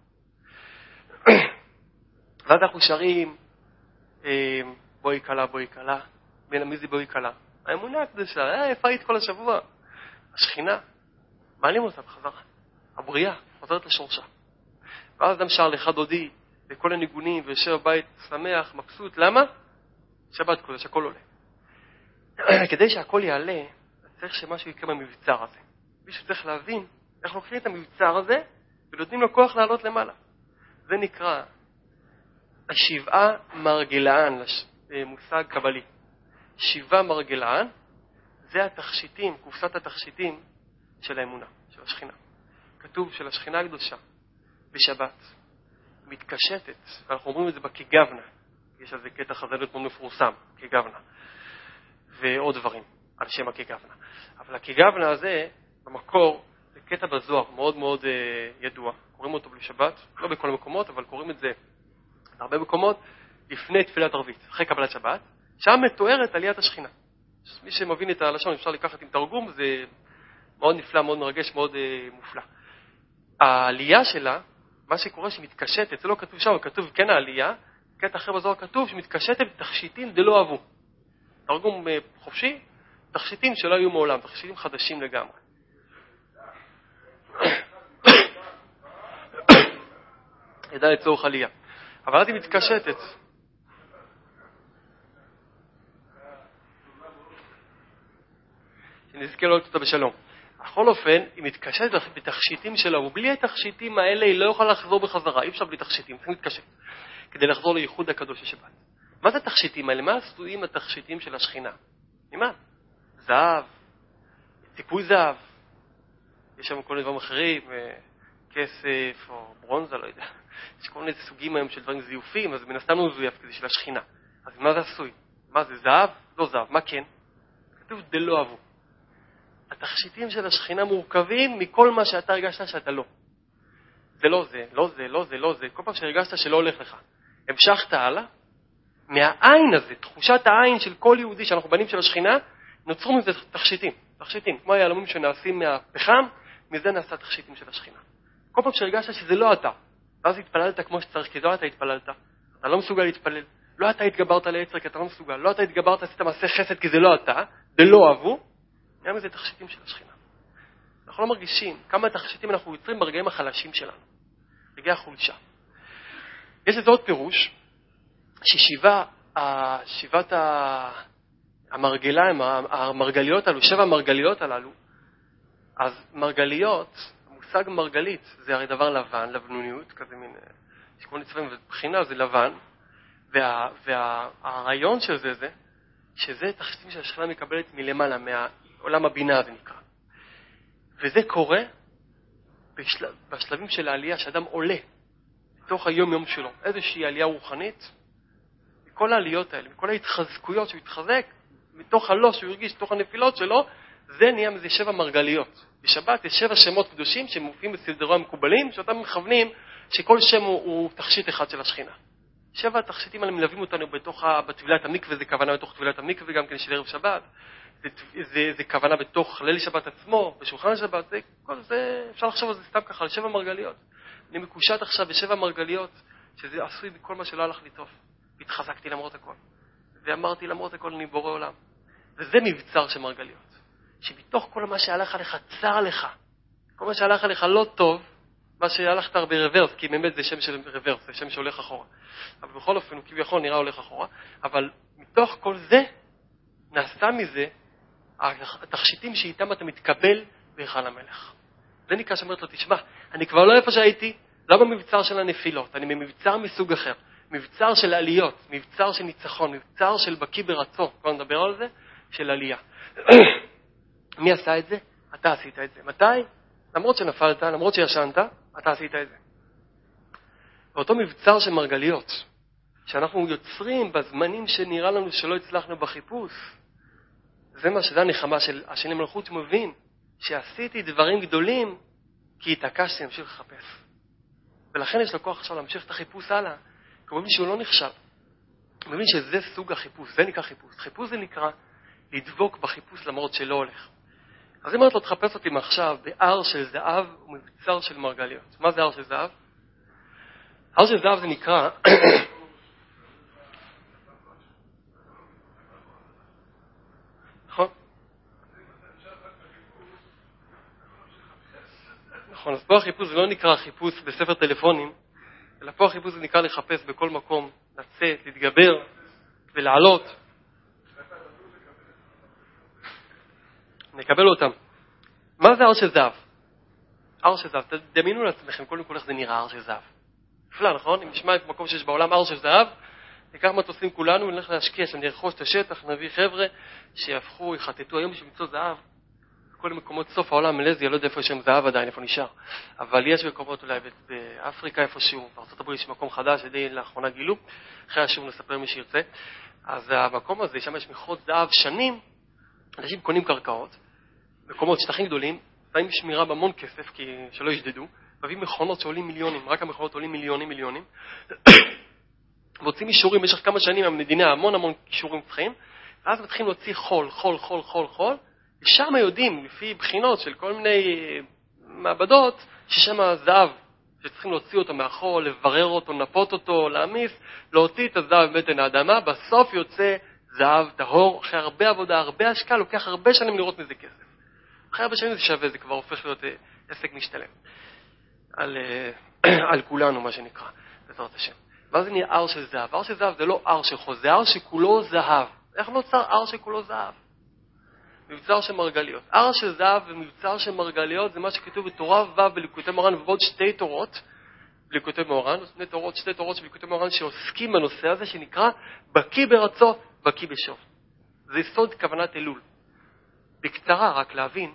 [SPEAKER 2] ואז אנחנו שרים, בואי קלה, בואי קלה. מי זה בואי קלה? האמונה הקדושה, איפה היית כל השבוע? השכינה, מעלים אותה בחזרה. הבריאה, חוזרת לשורשה. ואז אדם שר לך דודי, וכל הניגונים, ויושב בבית שמח, מבסוט. למה? שבת קודש, הכל עולה. כדי שהכל יעלה, צריך שמשהו יקרה במבצר הזה. מישהו צריך להבין איך לוקחים את המבצר הזה, ונותנים לו כוח לעלות למעלה. זה נקרא השבעה מרגלען, מושג קבלי. שבעה מרגלען, זה התכשיטים, קופסת התכשיטים של האמונה, של השכינה. כתוב של השכינה הקדושה בשבת, מתקשטת, ואנחנו אומרים את זה בכגבנה, יש על זה קטע חז"ליות מאוד מפורסם, כגבנה, ועוד דברים על שם הכגבנה. אבל הכגבנה הזה, במקור, זה קטע בזוהר מאוד מאוד ידוע. קוראים אותו בשבת, לא בכל המקומות, אבל קוראים את זה בהרבה מקומות, לפני תפילת ערבית, אחרי קבלת שבת, שם מתוארת עליית השכינה. מי שמבין את הלשון, אפשר לקחת עם תרגום, זה מאוד נפלא, מאוד מרגש, מאוד מופלא. העלייה שלה, מה שקורה שמתקשטת, זה לא כתוב שם, כתוב כן העלייה, קטע אחר בזוהר כתוב שמתקשטת בתכשיטים דלא אהבו. תרגום חופשי, תכשיטים שלא היו מעולם, תכשיטים חדשים לגמרי. ידע לצורך עלייה. אבל אז היא מתקשטת. שנזכה לא אותה בשלום. בכל אופן, היא מתקשטת בתכשיטים שלה, ובלי התכשיטים האלה היא לא יכולה לחזור בחזרה. אי אפשר בלי תכשיטים, צריך להתקשט. כדי לחזור לייחוד הקדוש השבת. מה זה התכשיטים האלה? מה עשויים התכשיטים של השכינה? ממה? זהב, ציפוי זהב. יש שם כל מיני דברים אחרים, כסף או ברונזה, לא יודע. יש כל מיני סוגים היום של דברים זיופים, אז מן הסתם הוא זויף כזה של השכינה. אז מה זה עשוי? מה זה זהב? לא זהב. מה כן? כתוב דלא אהבו. התכשיטים של השכינה מורכבים מכל מה שאתה הרגשת שאתה לא. זה לא זה, לא זה, לא זה, לא זה. כל פעם שהרגשת שלא הולך לך. המשכת הלאה, מהעין הזה, תחושת העין של כל יהודי שאנחנו בנים של השכינה, נוצרו מזה תכשיטים. תכשיטים, כמו היהלומים שנעשים מהפחם, מזה נעשה תכשיטים של השכינה. כל פעם שהרגשת שזה לא אתה, ואז התפללת כמו שצריך, כי לא אתה התפללת. אתה לא מסוגל להתפלל. לא אתה התגברת ליצר, כי אתה לא מסוגל. לא אתה התגברת, עשית מעשה חסד, כי זה לא אתה. זה לא אהבו. גם מזה תכשיטים של השכינה. אנחנו לא מרגישים כמה תכשיטים אנחנו יוצרים ברגעים החלשים שלנו. רגעי החולשה. יש לזה עוד פירוש, ששבעת המרגליות הללו, 7 המרגליות הללו, אז מרגליות, המושג מרגלית, זה הרי דבר לבן, לבנוניות, כזה מין, שכמו נצבעים ובחינה זה לבן, והרעיון של זה, שזה תכשיטים שהשכינה מקבלת מלמעלה, מהעולם הבינה זה נקרא. וזה קורה בשלבים של העלייה, שאדם עולה בתוך היום שלו, איזושהי עלייה רוחנית, מכל העליות האלה, מכל ההתחזקויות שהוא התחזק, מתוך הלא שהוא הרגיש, מתוך הנפילות שלו, זה נהיה מזה 7 מרגליות. בשבת יש 7 שמות קדושים שמופיעים בסדרו המקובלים, שאותם מכוונים שכל שם הוא תכשיט אחד של השכינה. 7 התכשיטים האלה מלווים אותנו בטבילת המקווה, זה כוונה בתוך טבילת המקווה, גם כן של ערב שבת. זה כוונה בתוך ליל שבת עצמו, בשולחן שבת, זה, אפשר לחשוב על זה סתם ככה, על 7 מרגליות. אני מקושט עכשיו ב7 מרגליות, שזה עשוי בכל מה שלא הלך לי טוב. התחזקתי למרות הכל. ואמרתי למרות הכל אני בורא עולם. וזה מבצר של מרגליות. שבתוך כל מה שהלך עליך צר לך, כל מה שהלך עליך לא טוב, מה שהלכת ברוורס, כי באמת זה שם של רוורס, זה שם שהולך אחורה. אבל בכל אופן הוא כביכול נראה הולך אחורה, אבל מתוך כל זה, נעשה מזה התכשיטים שאיתם אתה מתקבל בהיכל המלך. זה נקרא שאומרת לו, תשמע, אני כבר לא איפה שהייתי, לא במבצר של הנפילות, אני במבצר מסוג אחר, מבצר של עליות, מבצר של ניצחון, מבצר של בקי ברצון, כבר נדבר על זה, של עלייה. מי עשה את זה? אתה עשית את זה. מתי? למרות שנפלת, למרות שישנת, אתה עשית את זה. ואותו מבצר של מרגליות, שאנחנו יוצרים בזמנים שנראה לנו שלא הצלחנו בחיפוש, זה הנחמה של השני מלכות שמבין שעשיתי דברים גדולים כי התעקשתי להמשיך לחפש. ולכן יש לו כוח עכשיו להמשיך את החיפוש הלאה. כי הוא מבין שהוא לא נכשל. הוא מבין שזה סוג החיפוש, זה נקרא חיפוש. חיפוש זה נקרא לדבוק בחיפוש למרות שלא הולך. אז אם אומרת לו, תחפש אותי מעכשיו בהר של זהב ומבצר של מרגליות. מה זה הר של זהב? הר של זהב זה נקרא... נכון? נכון, אז פה החיפוש זה לא נקרא חיפוש בספר טלפונים, אלא פה החיפוש זה נקרא לחפש בכל מקום, לצאת, להתגבר ולעלות. נקבל אותם. מה זה הר של זהב? הר של זהב, תדמיינו לעצמכם קודם כל איך זה נראה הר של זהב. נפלא, נכון? אם נשמע את מקום שיש בעולם הר של זהב, ניקח מטוסים כולנו, נלך להשקיע שם, נרכוש את השטח, נביא חבר'ה שיהפכו, יחטטו היום בשביל למצוא זהב. כל מקומות סוף העולם מלזיה, לא יודע איפה יש שם זהב עדיין, איפה נשאר. אבל יש מקומות אולי באפריקה איפשהו, בארצות הברית יש מקום חדש, שדי לאחרונה גילו, אחרי השוב נספר מי שירצה. אז המקום הזה, שם יש מכרות זהב שנים, אנשים קונים קרקעות, מקומות שטחים גדולים, שמים שמירה במון כסף, כי שלא ישדדו, מביאים מכונות שעולים מיליונים, רק המכונות עולים מיליונים, מוצאים אישורים במשך כמה שנים מהמדינה, המון אישורים צריכים, ואז מתחילים להוציא חול, ושם יודעים, לפי בחינות של כל מיני מעבדות, ששם זהב, שצריכים להוציא אותו מהחול, לברר אותו, לנפות אותו, להעמיס, להוציא את הזהב בבטן האדמה, בסוף יוצא זהב טהור, אחרי הרבה עבודה, הרבה השקעה, לוקח הרבה שנים לראות מזה כסף. אחרי הרבה שנים זה שווה, זה כבר הופך להיות עסק משתלם. על כולנו, מה שנקרא, בעזרת השם. ואז זה נהיה הר של זהב. הר של זהב זה לא הר של חוז, זה הר שכולו זהב. איך נוצר הר שכולו זהב? מבצר של מרגליות. הר של זהב ומבצר של מרגליות זה מה שכתוב בתורה ו' בליקוטי מורן, ועוד 2 תורות בליקוטי מורן, 2 תורות של ליקוטי מורן שעוסקים בנושא הזה שנקרא בקי ברצו, בקי בשוב. זה יסוד כוונת אלול. בקצרה רק להבין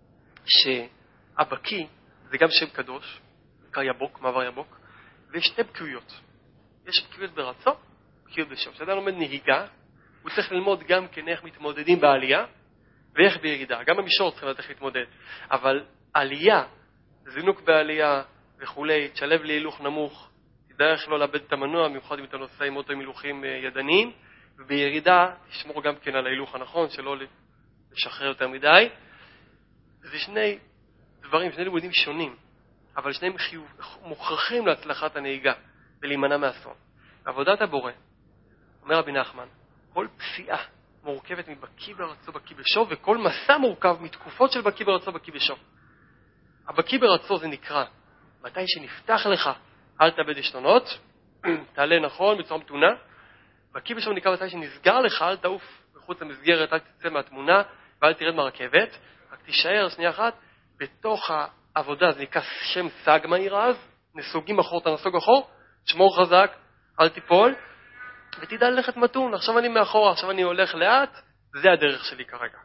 [SPEAKER 2] שהבקי זה גם שם קדוש, נקרא יבוק, מעבר יבוק, ויש 2 בקיויות. יש בקיאות ברצו, בקיאות בשוב. כשאדם לומד נהיגה, הוא צריך ללמוד גם כן איך מתמודדים בעלייה, ואיך בירידה. גם במישור צריכים לדעת איך להתמודד. אבל עלייה, זינוק בעלייה וכולי, תשלב להילוך נמוך, תדע איך לא לאבד את המנוע, מיוחד אם אתה נוסע עם אוטו עם הילוכים ידניים, ובירידה תשמור גם כן על ההילוך הנכון, שלא לשחרר יותר מדי. זה 2 דברים, 2 לימודים שונים, אבל 2 מוכרחים להצלחת הנהיגה ולהימנע מאסון. עבודת הבורא, אומר רבי נחמן, כל פסיעה מורכבת מבקי ברצו, בקי בשוב, וכל מסע מורכב מתקופות של בקי ברצו, בקי בשוב. הבקי ברצו זה נקרא, מתי שנפתח לך, אל תאבד עשתונות, תעלה נכון, בצורה מתונה. בקי בשוב נקרא מתי שנסגר לך, אל תעוף מחוץ למסגרת, אל תצא מהתמונה, ואל תרד מהרכבת, רק תישאר שנייה אחת, בתוך העבודה, זה נקרא שם סג מהיר אז, נסוגים אחור, אתה נסוג אחור, שמור חזק, אל תיפול, ותדע ללכת מתון, עכשיו אני מאחורה, עכשיו אני הולך לאט, זה הדרך שלי כרגע.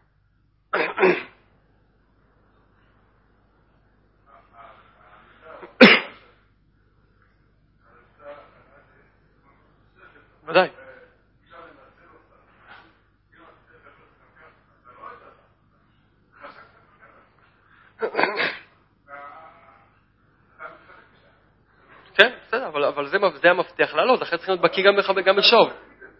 [SPEAKER 2] אבל זה המפתח לעלות, אחרי צריכים להיות בקיא גם בשוב.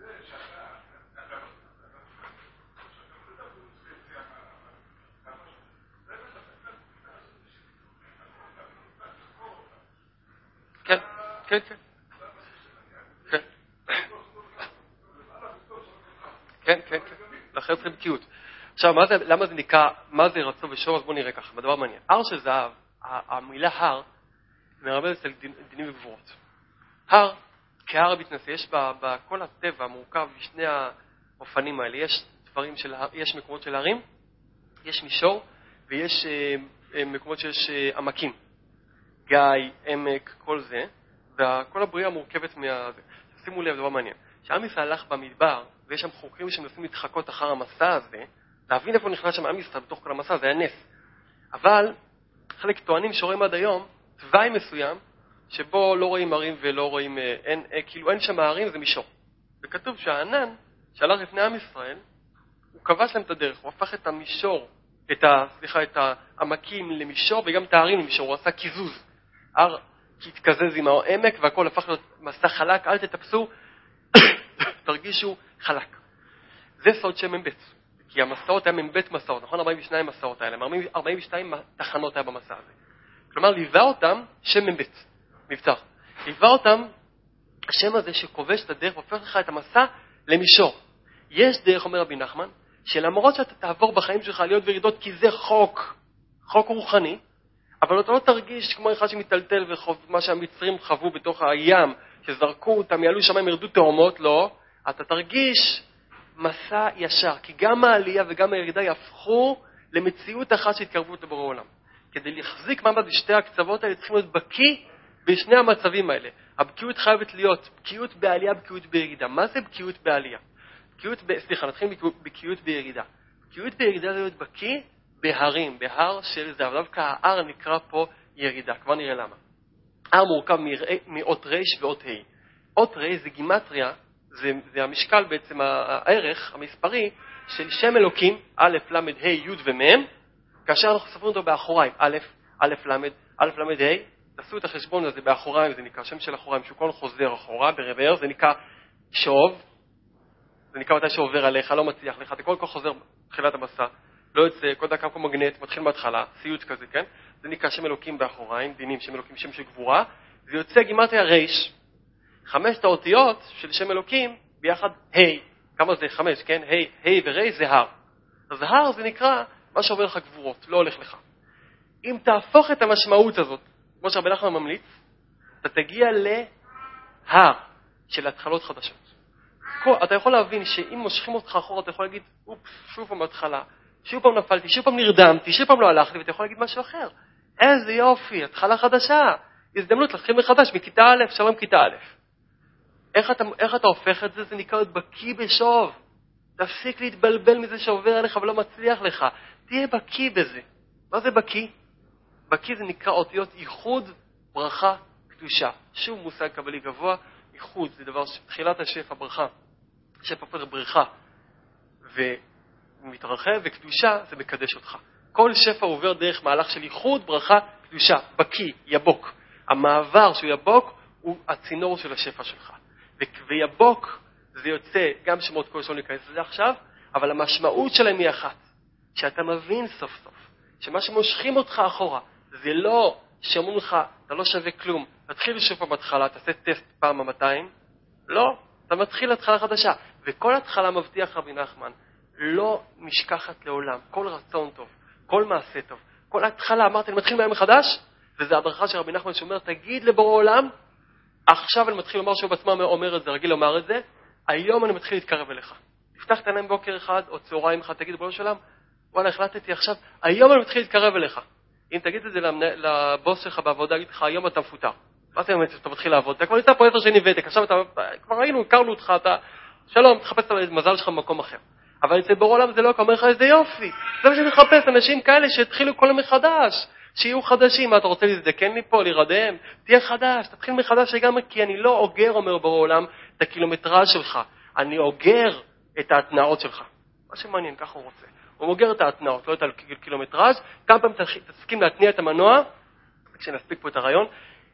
[SPEAKER 2] כן, כן, כן. כן. כן, כן, כן. לאחר צריכים בקיאות. עכשיו, למה זה נקרא, מה זה רצו ושוב? אז בואו נראה ככה, בדבר מעניין. הר של זהב, המילה הר, מרמזת על דינים וגבורות. הר, כהר המתנשא, יש בכל הטבע המורכב בשני האופנים האלה. יש מקומות של הרים, יש מישור, ויש מקומות שיש עמקים. גיא, עמק, כל זה, וכל הבריאה מורכבת מהזה. שימו לב, דבר מעניין. שעם ישראל הלך במדבר, ויש שם חוקרים שמנסים להתחקות אחר המסע הזה, להבין איפה נכנס שם עם ישראל בתוך כל המסע, זה היה נס. אבל חלק טוענים שרואים עד היום תוואי מסוים, שבו לא רואים הרים ולא רואים, כאילו אין שם הרים, זה מישור. וכתוב שהענן, שהלך לפני עם ישראל, הוא כבש להם את הדרך, הוא הפך את המישור, את העמקים למישור, וגם את ההרים למישור, הוא עשה קיזוז. הר התקזז עם העמק, והכל הפך להיות מסע חלק, אל תטפסו, תרגישו חלק. זה סוד שם מבט. כי המסעות היה מבט מסעות, נכון? 42 מסעות האלה, 42 תחנות היה במסע הזה. כלומר, ליווה אותם שם מבט, מבצר. ליווה אותם, השם הזה שכובש את הדרך, הופך לך את המסע למישור. יש דרך, אומר רבי נחמן, שלמרות שאתה תעבור בחיים שלך עליות וירידות, כי זה חוק רוחני, אבל אתה לא תרגיש כמו אחד שמטלטל ומה שהמצרים חוו בתוך הים, שזרקו אותם, יעלו שמיים, ירדו תאומות, לא. אתה תרגיש מסע ישר, כי גם העלייה וגם הירידה יהפכו למציאות אחת שהתקרבו אותה בורא עולם. כדי להחזיק מעמד בשתי הקצוות האלה, צריכים להיות בקיא בשני המצבים האלה. הבקיאות חייבת להיות בקיאות בעלייה, בקיאות בירידה. מה זה בקיאות בעלייה? נתחיל בקיאות בירידה. בקיאות בירידה זה להיות בקיא בהרים, בהר של זהב. דווקא ההר נקרא פה ירידה, כבר נראה למה. הר מורכב מאות רש ואות ה'. אות רש זה גימטריה, זה המשקל בעצם הערך המספרי של שם אלוקים, א', ל', ה', י' ומ', כאשר אנחנו סופרים אותו באחוריים, א', ל', ה', תעשו את החשבון הזה באחוריים, זה נקרא שם של אחוריים, שהוא כל חוזר אחורה ברבר, זה נקרא שוב, זה נקרא מתי שעובר עליך, לא מצליח לך, אתה כל חוזר בתחילת המסע, לא יוצא, כל דקה כמו מגנט, מתחיל מההתחלה, סיוט כזה, כן? זה נקרא שם אלוקים באחוריים, דינים, שם אלוקים, שם של גבורה, זה יוצא גימטריה רש, 5 האותיות של שם אלוקים ביחד ה', כמה זה 5, כן? ה' ור' זה הר. אז הר זה נקרא מה שעובר לך גבורות, לא הולך לך. אם תהפוך את המשמעות הזאת, כמו שרבי נחמן ממליץ, אתה תגיע להר של התחלות חדשות. אתה יכול להבין שאם מושכים אותך אחורה, אתה יכול להגיד, שוב פעם בהתחלה, שוב פעם נפלתי, שוב פעם נרדמתי, שוב פעם לא הלכתי, ואתה יכול להגיד משהו אחר. איזה יופי, התחלה חדשה. הזדמנות להתחיל מחדש, מכיתה א', שלום כיתה א'. איך אתה הופך את זה? זה נקרא להיות בקיא בשוב. תפסיק להתבלבל מזה שעובר עליך ולא מצליח לך. תהיה בקיא בזה. מה זה בקיא? בקיא זה נקרא אותיות ייחוד, ברכה, קדושה. שוב מושג קבלי גבוה, ייחוד זה דבר שתחילת השפע ברכה. שפע פר בריכה. ומתרחב, וקדושה זה מקדש אותך. כל שפע עובר דרך מהלך של ייחוד, ברכה, קדושה. בקיא, יבוק. המעבר שהוא יבוק הוא הצינור של השפע שלך. ויבוק זה יוצא, גם שמות כל שלא ניכנס לזה עכשיו, אבל המשמעות שלהם היא אחת. שאתה מבין סוף סוף, שמה שמושכים אותך אחורה, זה לא שאומרים לך, אתה לא שווה כלום, תתחיל לשוב פעם בהתחלה, תעשה טסט פעם 200, לא, אתה מתחיל התחלה חדשה. וכל התחלה מבטיח רבי נחמן, לא משכחת לעולם, כל רצון טוב, כל מעשה טוב, כל התחלה, אמרתי, אני מתחיל מהיום מחדש, וזה הדרכה של רבי נחמן שאומר, תגיד לבורא עולם, עכשיו אני מתחיל לומר שהוא בעצמו אומר את זה, רגיל לומר את זה, היום אני מתחיל להתקרב אליך. תפתח את העיניים בוקר אחד או צהריים אחד, תגיד לבורא שלם, וואלה, החלטתי עכשיו, היום אני מתחיל להתקרב אליך. אם תגיד את זה לבוס שלך בעבודה, אגיד לך, היום אתה מפוטר. מה אתה באמת, אתה מתחיל לעבוד? אתה כבר נמצא פה 10 שנים ותק, עכשיו כבר ראינו, הכרנו אותך, אתה, שלום, תחפש את המזל שלך במקום אחר. אבל אצל בורא עולם זה לא, אומר לך איזה יופי. זה מה שאני מחפש, אנשים כאלה שהתחילו כל מחדש. שיהיו חדשים, מה אתה רוצה להזדקן לי פה, להירדם? תהיה חדש, תתחיל מחדש לגמרי, כי אני לא אוגר, אומר בורא עולם, את הקילומטרז' שלך. אני אוגר את ההתנאות שלך. מה שמעניין, ככה הוא רוצה. הוא אוגר את ההתנאות, לא את הקילומטרז'. כמה פעמים תסכים להתניע את המנוע, כשנספיק פה את הרעיון,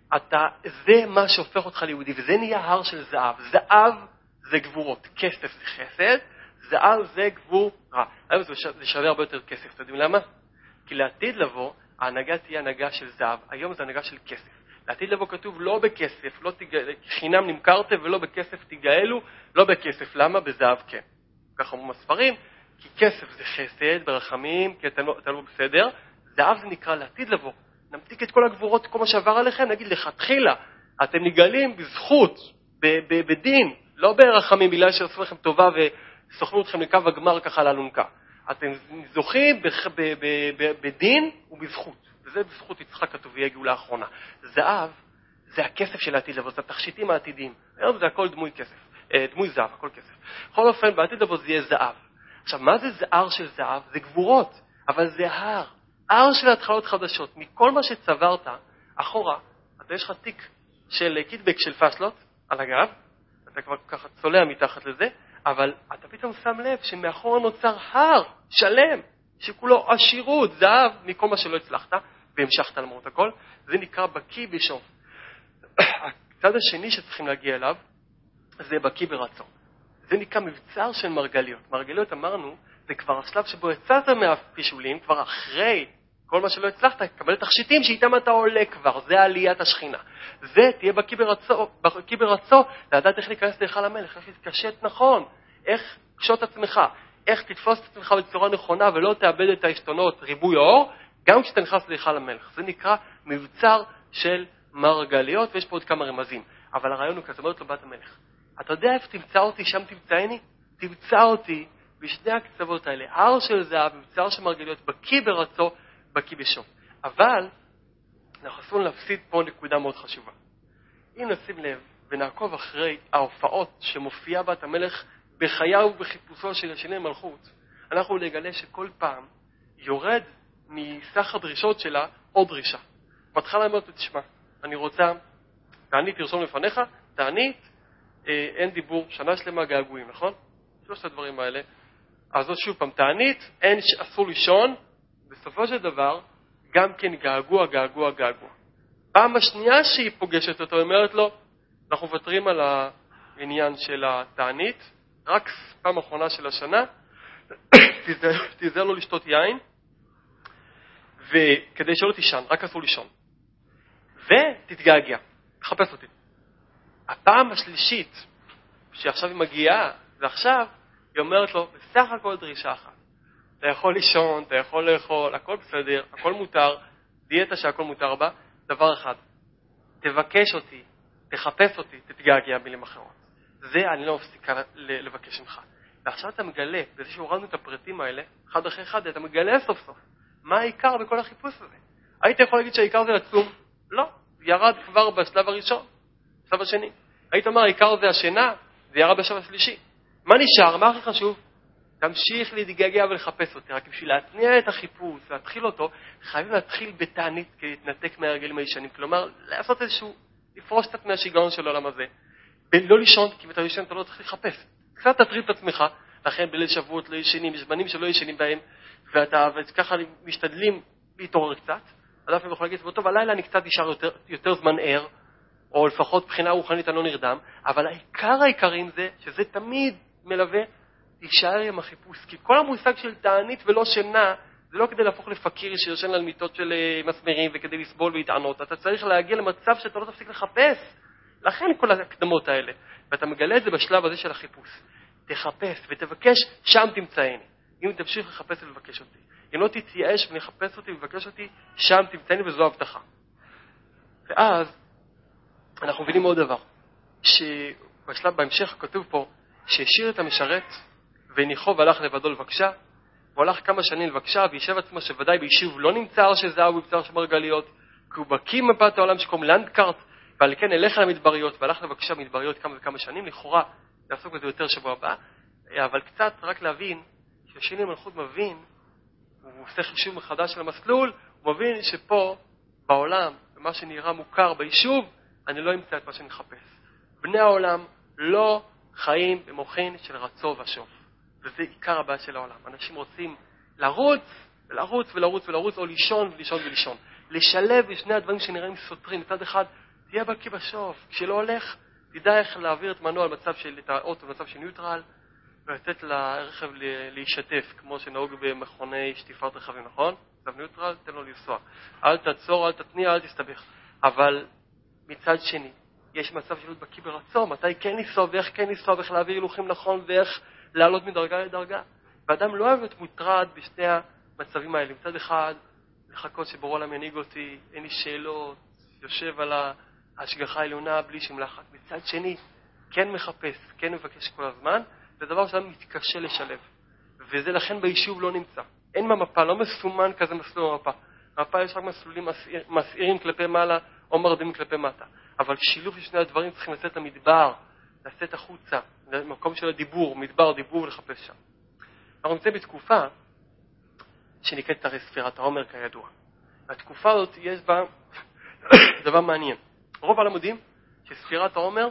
[SPEAKER 2] זה מה שהופך אותך ליהודי, וזה נהיה הר של זהב. זהב זה גבורות, כסף זה חסד, זהב זה גבורה. היום זה שווה הרבה יותר כסף, אתם יודעים למה? כי לעתיד לבוא, ההנהגה תהיה הנהגה של זהב, היום זה הנהגה של כסף. לעתיד לבוא כתוב לא בכסף, לא חינם נמכרתם ולא בכסף תגאלו, לא בכסף, למה? בזהב כן. ככה אומרים הספרים, כי כסף זה חסד, ברחמים, כי אתה לא בסדר, זהב זה נקרא לעתיד לבוא. נמתיק את כל הגבורות, כל מה שעבר עליכם, נגיד לכתחילה, אתם נגאלים בזכות, בדין, לא ברחמים, בגלל שעשו לכם טובה וסוכנו אתכם לקו הגמר ככה לאלונקה. אתם זוכים בדין ובזכות. וזה בזכות יצחק כתוב, יהיה גאולה האחרונה. זהב זה הכסף של העתיד לבוא, זה התכשיטים העתידיים. היום זה הכל דמוי כסף, דמוי זהב, הכל כסף. בכל אופן, בעתיד לבוא זה יהיה זהב. עכשיו, מה זה זהר של זהב? זה גבורות, אבל זה הר. הר של התחלות חדשות. מכל מה שצברת, אחורה, אתה יש לך תיק של קיטבק של פסלות על הגב, אתה כבר ככה צולע מתחת לזה, אבל אתה פתאום שם לב שמאחורה נוצר הר שלם, שכולו עשירות, זהב, מכל מה שלא הצלחת, והמשכת למרות הכל. זה נקרא בקי בשום. הצד השני שצריכים להגיע אליו, זה בקי ברצון. זה נקרא מבצר של מרגליות. מרגליות אמרנו, זה כבר השלב שבו יצאת מהפישולים, כבר אחרי כל מה שלא הצלחת, תקבל תכשיטים שאיתם אתה עולה כבר, זה עליית השכינה. זה תהיה בקי ברצו, לדעת איך להיכנס להיכל המלך, איך להתקשט נכון, איך קשוט עצמך, איך תתפוס את עצמך בצורה נכונה ולא תאבד את העשתונות ריבוי האור, גם כשאתה נכנס להיכל המלך. זה נקרא מבצר של מרגליות, ויש פה עוד כמה רמזים. אבל הרעיון הוא כזה, אומרת לו בת המלך, אתה יודע איפה תמצא אותי, שם תמצאני? תמצא אותי בשני הקצוות האלה, הר של זהב, מבצר של מרגליות, בקי ברצו, בקי בשום. אבל אנחנו אסור להפסיד פה נקודה מאוד חשובה. אם נשים לב ונעקוב אחרי ההופעות שמופיעה בת המלך בחייו ובחיפושו של השני מלכות, אנחנו נגלה שכל פעם יורד מסך הדרישות שלה עוד דרישה. בהתחלה אומרת, תשמע, אני רוצה, תענית תרשום לפניך, תענית, אין דיבור, שנה שלמה געגועים, נכון? שלושת הדברים האלה. אז עוד שוב פעם, תענית, אסור לישון, בסופו של דבר, גם כן געגוע. פעם השנייה שהיא פוגשת אותו, אומרת לו, אנחנו מוותרים על העניין של התענית, רק פעם האחרונה של השנה, תיזהר לו לשתות יין, וכדי שלא תישן, רק אסור לישון. ותתגעגע, תחפש אותי. הפעם השלישית, שעכשיו היא מגיעה, ועכשיו היא אומרת לו, בסך הכל דרישה אחת. אתה יכול לישון, אתה יכול לאכול, הכל בסדר, הכל מותר, דיאטה שהכל מותר בה, דבר אחד, תבקש אותי, תחפש אותי, תתגעגע במילים אחרות. זה אני לא מפסיקה לבקש ממך. ועכשיו אתה מגלה, בזה שהורדנו את הפרטים האלה, אחד אחרי אחד, אתה מגלה סוף סוף. מה העיקר בכל החיפוש הזה? היית יכול להגיד שהעיקר זה לצום? לא, זה ירד כבר בשלב הראשון, בשלב השני. היית אומר, העיקר זה השינה, זה ירד בשלב השלישי. מה נשאר? מה הכי חשוב? תמשיך להתגעגע ולחפש אותי. רק בשביל להתניע את החיפוש, להתחיל אותו, חייבים להתחיל בתענית כדי להתנתק מהרגלים הישנים. כלומר, לעשות איזשהו, לפרוש קצת מהשיגעון של העולם הזה. לא לישון, כי אם אתה לישון אתה לא צריך לחפש. קצת תטריד את עצמך, לכן בליל שבועות לא ישנים, יש זמנים שלא ישנים בהם, וככה משתדלים להתעורר קצת. אז אף אחד יכול להגיד, טוב, הלילה אני קצת נשאר יותר זמן ער, או לפחות בחינה רוחנית אני לא נרדם, אבל העיקרים זה, שזה תמיד מלווה, תישאר עם החיפוש. כי כל המושג של תענית ולא שינה, זה לא כדי להפוך לפקיר שיושן על מיטות של מסמרים וכדי לסבול והתענות. אתה צריך להגיע למצב שאתה לא תפסיק לחפש. לכן כל הקדמות האלה. ואתה מגלה את זה בשלב הזה של החיפוש. תחפש ותבקש, שם תמצאני. אם תמשיך לחפש ולבקש אותי. אם לא תתייאש ולחפש אותי ולבקש אותי, שם תמצאני וזו הבטחה. ואז אנחנו מבינים עוד דבר. שבשלב בהמשך כתוב פה, שהשאיר את המשרת וניחו והלך לבדו לבקשה, הוא הלך כמה שנים לבקשה, וישב עצמו שוודאי ביישוב לא נמצא הר של זהב ובצר של מרגליות, כי הוא בקיא מפת העולם שקוראים לנדקארט, ועל כן הלך למדבריות, והלך לבקשה מדבריות כמה וכמה שנים, לכאורה, נעסוק בזה יותר שבוע הבא, אבל קצת רק להבין, שהשני מלכות מבין, הוא עושה חישוב מחדש של המסלול, הוא מבין שפה, בעולם, במה שנראה מוכר ביישוב, אני לא אמצא את מה שאני מחפש. בני העולם לא חיים במוחין של רצו ושוב. וזה עיקר הבעיה של העולם. אנשים רוצים לרוץ, או לישון ולישון ולישון. לשלב בשני הדברים שנראים סותרים. מצד אחד, תהיה בקיא בשוף. כשלא הולך, תדע איך להעביר את מנוע את האוטו במצב של ניוטרל, ולתת לרכב להישטף, כמו שנהוג במכוני שטיפת רכבים, נכון? מצב ניוטרל, תן לו לנסוע. אל תעצור, אל תתניע, אל תסתבך. אבל מצד שני, יש מצב של להיות בקיא ברצון, מתי כן לנסוע ואיך כן לנסוע, ואיך להעביר הילוכים נכון, ואיך לעלות מדרגה לדרגה. ואדם לא אוהב להיות מוטרד בשני המצבים האלה. מצד אחד, לחכות שבורא עולם ינהיג אותי, אין לי שאלות, יושב על ההשגחה העליונה בלי שום לחץ. מצד שני, כן מחפש, כן מבקש כל הזמן, זה דבר שאדם מתקשה לשלב. וזה לכן ביישוב לא נמצא. אין במפה, לא מסומן כזה מסלול במפה. במפה יש רק מסלולים מסעירים כלפי מעלה או מרדים כלפי מטה. אבל שילוב של שני הדברים צריכים לצאת למדבר, לצאת החוצה, למקום של הדיבור, מדבר, דיבור ולחפש שם. אנחנו נמצאים בתקופה שנקראת הרי ספירת העומר כידוע. והתקופה הזאת יש בה דבר מעניין. רוב הלמודים שספירת העומר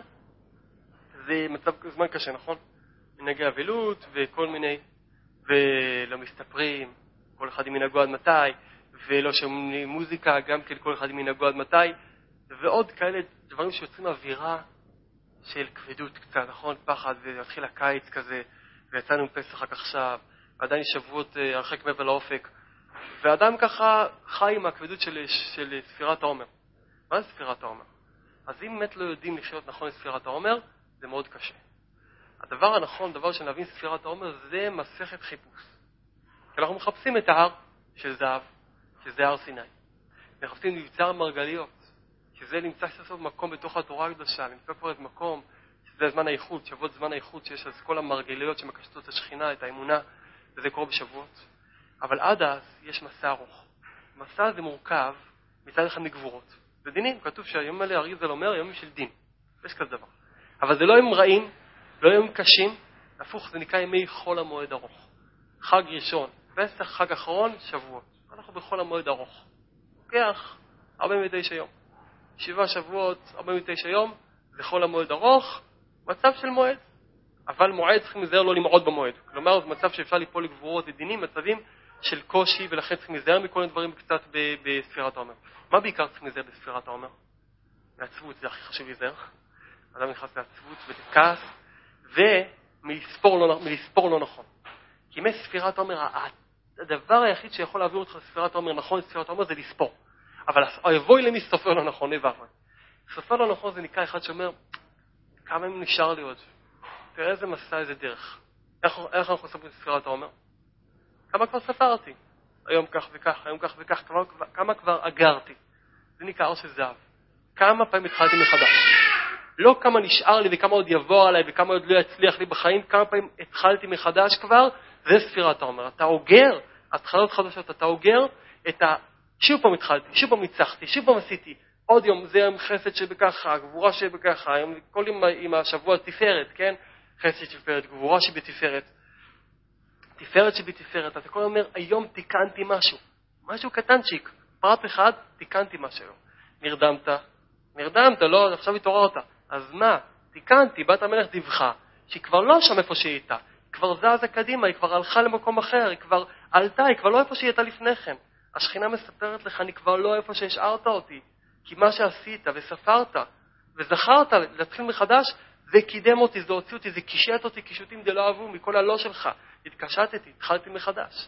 [SPEAKER 2] זה זמן קשה, נכון? מנהגי אבלות וכל מיני, ולא מסתפרים, כל אחד עם מנהגו עד מתי, ולא שומעים מוזיקה, גם כן כל אחד עם מנהגו עד מתי, ועוד כאלה דברים שיוצרים אווירה של כבדות קצת, נכון? פחד, והתחיל הקיץ כזה, ויצאנו פסח רק עכשיו, ועדיין שבועות הרחק מעבר לאופק, ואדם ככה חי עם הכבדות של ספירת העומר. מה זה ספירת העומר? אז אם באמת לא יודעים לחיות נכון את ספירת העומר, זה מאוד קשה. הדבר הנכון, דבר שנבין ספירת העומר, זה מסכת חיפוש. כי אנחנו מחפשים את ההר של זהב, שזה הר סיני. מחפשים מבצר מרגליות, שזה נמצא סוף מקום בתוך התורה הקדושה, נמצא כבר את מקום, שזה זמן האיחוד, שבועות זמן האיחוד, שיש אז כל המרגליות שמקשטות את השכינה, את האמונה, וזה קורה בשבועות. אבל עד אז יש מסע ארוך. מסע זה מורכב מצד אחד מגבורות. זה דינים, כתוב שהיום האלה אריזל אומר, יומים של דין. יש כזה דבר. אבל זה לא ימים רעים, לא ימים קשים, הפוך זה נקרא ימי חול המועד ארוך. חג ראשון, פסח, חג אחרון, שבועות. אנחנו בחול המועד ארוך. לוקח 49 יום. 7 שבועות, 49 יום, זה חול המועד ארוך, מצב של מועד. אבל מועד צריכים להיזהר לא למעוד במועד. כלומר, זה מצב שאפשר ליפול לגבורות ודינים, מצבים של קושי, ולכן צריכים להיזהר מכל מיני דברים קצת בספירת העומר. מה בעיקר צריכים להיזהר בספירת העומר? לעצבות, זה הכי חשוב להיזהר. אדם נכנס לעצבות ולכעס, ומלספור לא נכון. כי מספירת העומר, הדבר היחיד שיכול להעביר אותך לספירת העומר נכון, לספירת העומר זה לספור. אבל אבוי למי סופר לא נכון, נבחר. סופר לא נכון זה נקרא אחד שאומר, כמה הם נשאר לי עוד? תראה איזה מסע, איזה דרך. איך אנחנו סופרים לספירת העומר? כמה כבר ספרתי? היום כך וכך, היום כך וכך, כמה כבר אגרתי? זה נקרא הר של זהב. כמה פעמים התחלתי מחדש? לא כמה נשאר לי וכמה עוד יבוא עליי וכמה עוד לא יצליח לי בחיים, כמה פעמים התחלתי מחדש כבר, זה ספירת העומר. אתה אוגר, התחלות חדשות, אתה אוגר שוב פעם התחלתי, שוב פעם ניצחתי, שוב פעם עשיתי, עוד יום, זה יום חסד שבככה, גבורה שבככה, כל יום עם השבוע תפארת, כן? חסד שבתפארת, גבורה שבתפארת, תפארת שבתפארת. אתה כל אומר, היום תיקנתי משהו קטנצ'יק, פרט אחד, תיקנתי משהו. נרדמת, לא, עכשיו התעוררת. אז מה? תיקנתי, בת המלך דיווחה, שהיא כבר לא שם איפה שהיא הייתה, היא כבר זזה קדימה, היא כבר הלכה למקום אחר, היא כבר עלתה, היא כבר לא איפה שהיא הייתה לפני כן. השכינה מספרת לך, אני כבר לא איפה שהשארת אותי, כי מה שעשית וספרת וזכרת להתחיל מחדש, זה קידם אותי, זה הוציא אותי, זה קישט אותי, קישוטים די לא אהבו מכל הלא שלך. התקשטתי, התחלתי מחדש.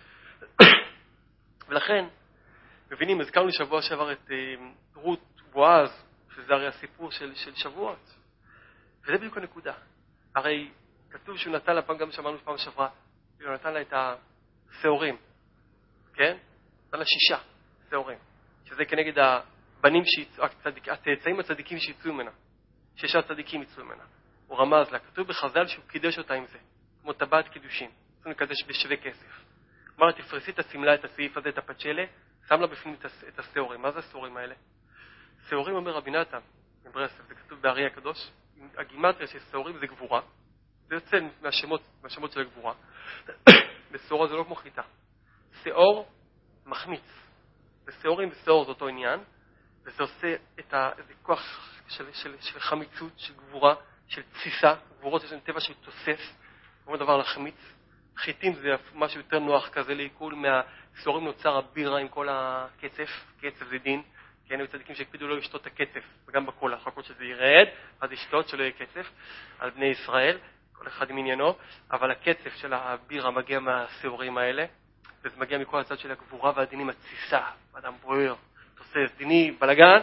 [SPEAKER 2] ולכן, מבינים, הזכרנו שבוע שעבר את רות בועז, שזה הרי הסיפור של שבועות. וזה בדיוק הנקודה. הרי כתוב שהוא נתן לה, גם שמענו פעם שעברה, הוא נתן לה את השעורים. כן? נתן לה 6 שעורים. שזה כנגד הבנים הצאצאים הצדיקים שיצאו ממנה. 6 צדיקים יצאו ממנה. הוא רמז לה. כתוב בחז"ל שהוא קידש אותה עם זה. כמו טבעת קידושין. צריכים לקדש בשווה כסף. אמר לה, תפרסי את הסמלה, את הסעיף הזה, את הפצ'לה, שם לה בפנים את השעורים. מה זה השעורים האלה? שעורים אומר רבי נתן, מברסלב, זה כתוב בארי הקדוש. הגימטריה של שעורים זה גבורה. זה יוצא מהשמות של הגבורה. בשעורה זה לא כמו חיטה. שעור מחמיץ. ושעורים ושעור זה אותו עניין, וזה עושה איזה כוח של חמיצות, של גבורה, של תסיסה. גבורות יש להם טבע של תוסס, כמו דבר לחמיץ. חיטים זה משהו יותר נוח כזה לעיכול, מהשעורים נוצר הבירה עם כל הקצף, קצף זה דין, כן, היו צדיקים שהקפידו לא לשתות את הקצף, וגם בכל לחכות שזה ירד, אז לשתות שלא יהיה קצף על בני ישראל, כל אחד עם עניינו, אבל הקצף של הבירה מגיע מהשעורים האלה, וזה מגיע מכל הצד של הגבורה והדינים, התסיסה, אדם בוער, תוסס, דיני, בלגן,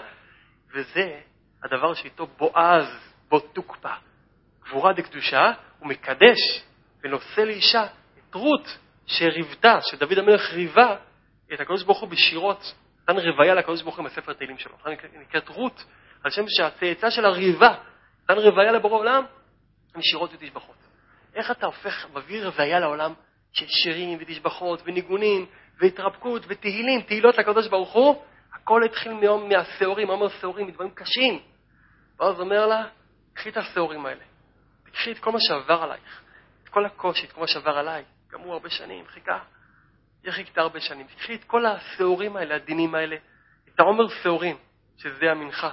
[SPEAKER 2] וזה הדבר שאיתו בועז, בו תוקפה. גבורה דקדושה, הוא מקדש ונושא לאישה את רות שריבתה, שדוד המלך ריבה את הקדוש ברוך הוא בשירות, נתן רוויה לקדוש ברוך הוא בספר תהילים שלו. נקראת רות, על שם שהצאצא של הריבה, נתן רוויה לבורא עולם, משירות ותשבחות. איך אתה הופך, מביא רוויה לעולם של שירים ותשבחות וניגונים והתרפקות ותהילים, תהילות לקדוש ברוך הוא, הכל התחיל מהשעורים, אומר שעורים, מדברים קשים. ואז אומר לה, קחי את השעורים האלה, תקחי את כל מה שעבר עלייך, את כל הקושי, את כל מה שעבר עליי, גם הוא הרבה שנים, חיכה, חיכתה הרבה שנים, תקחי את כל השעורים האלה, הדינים האלה, את העומר שעורים, שזה המנחה,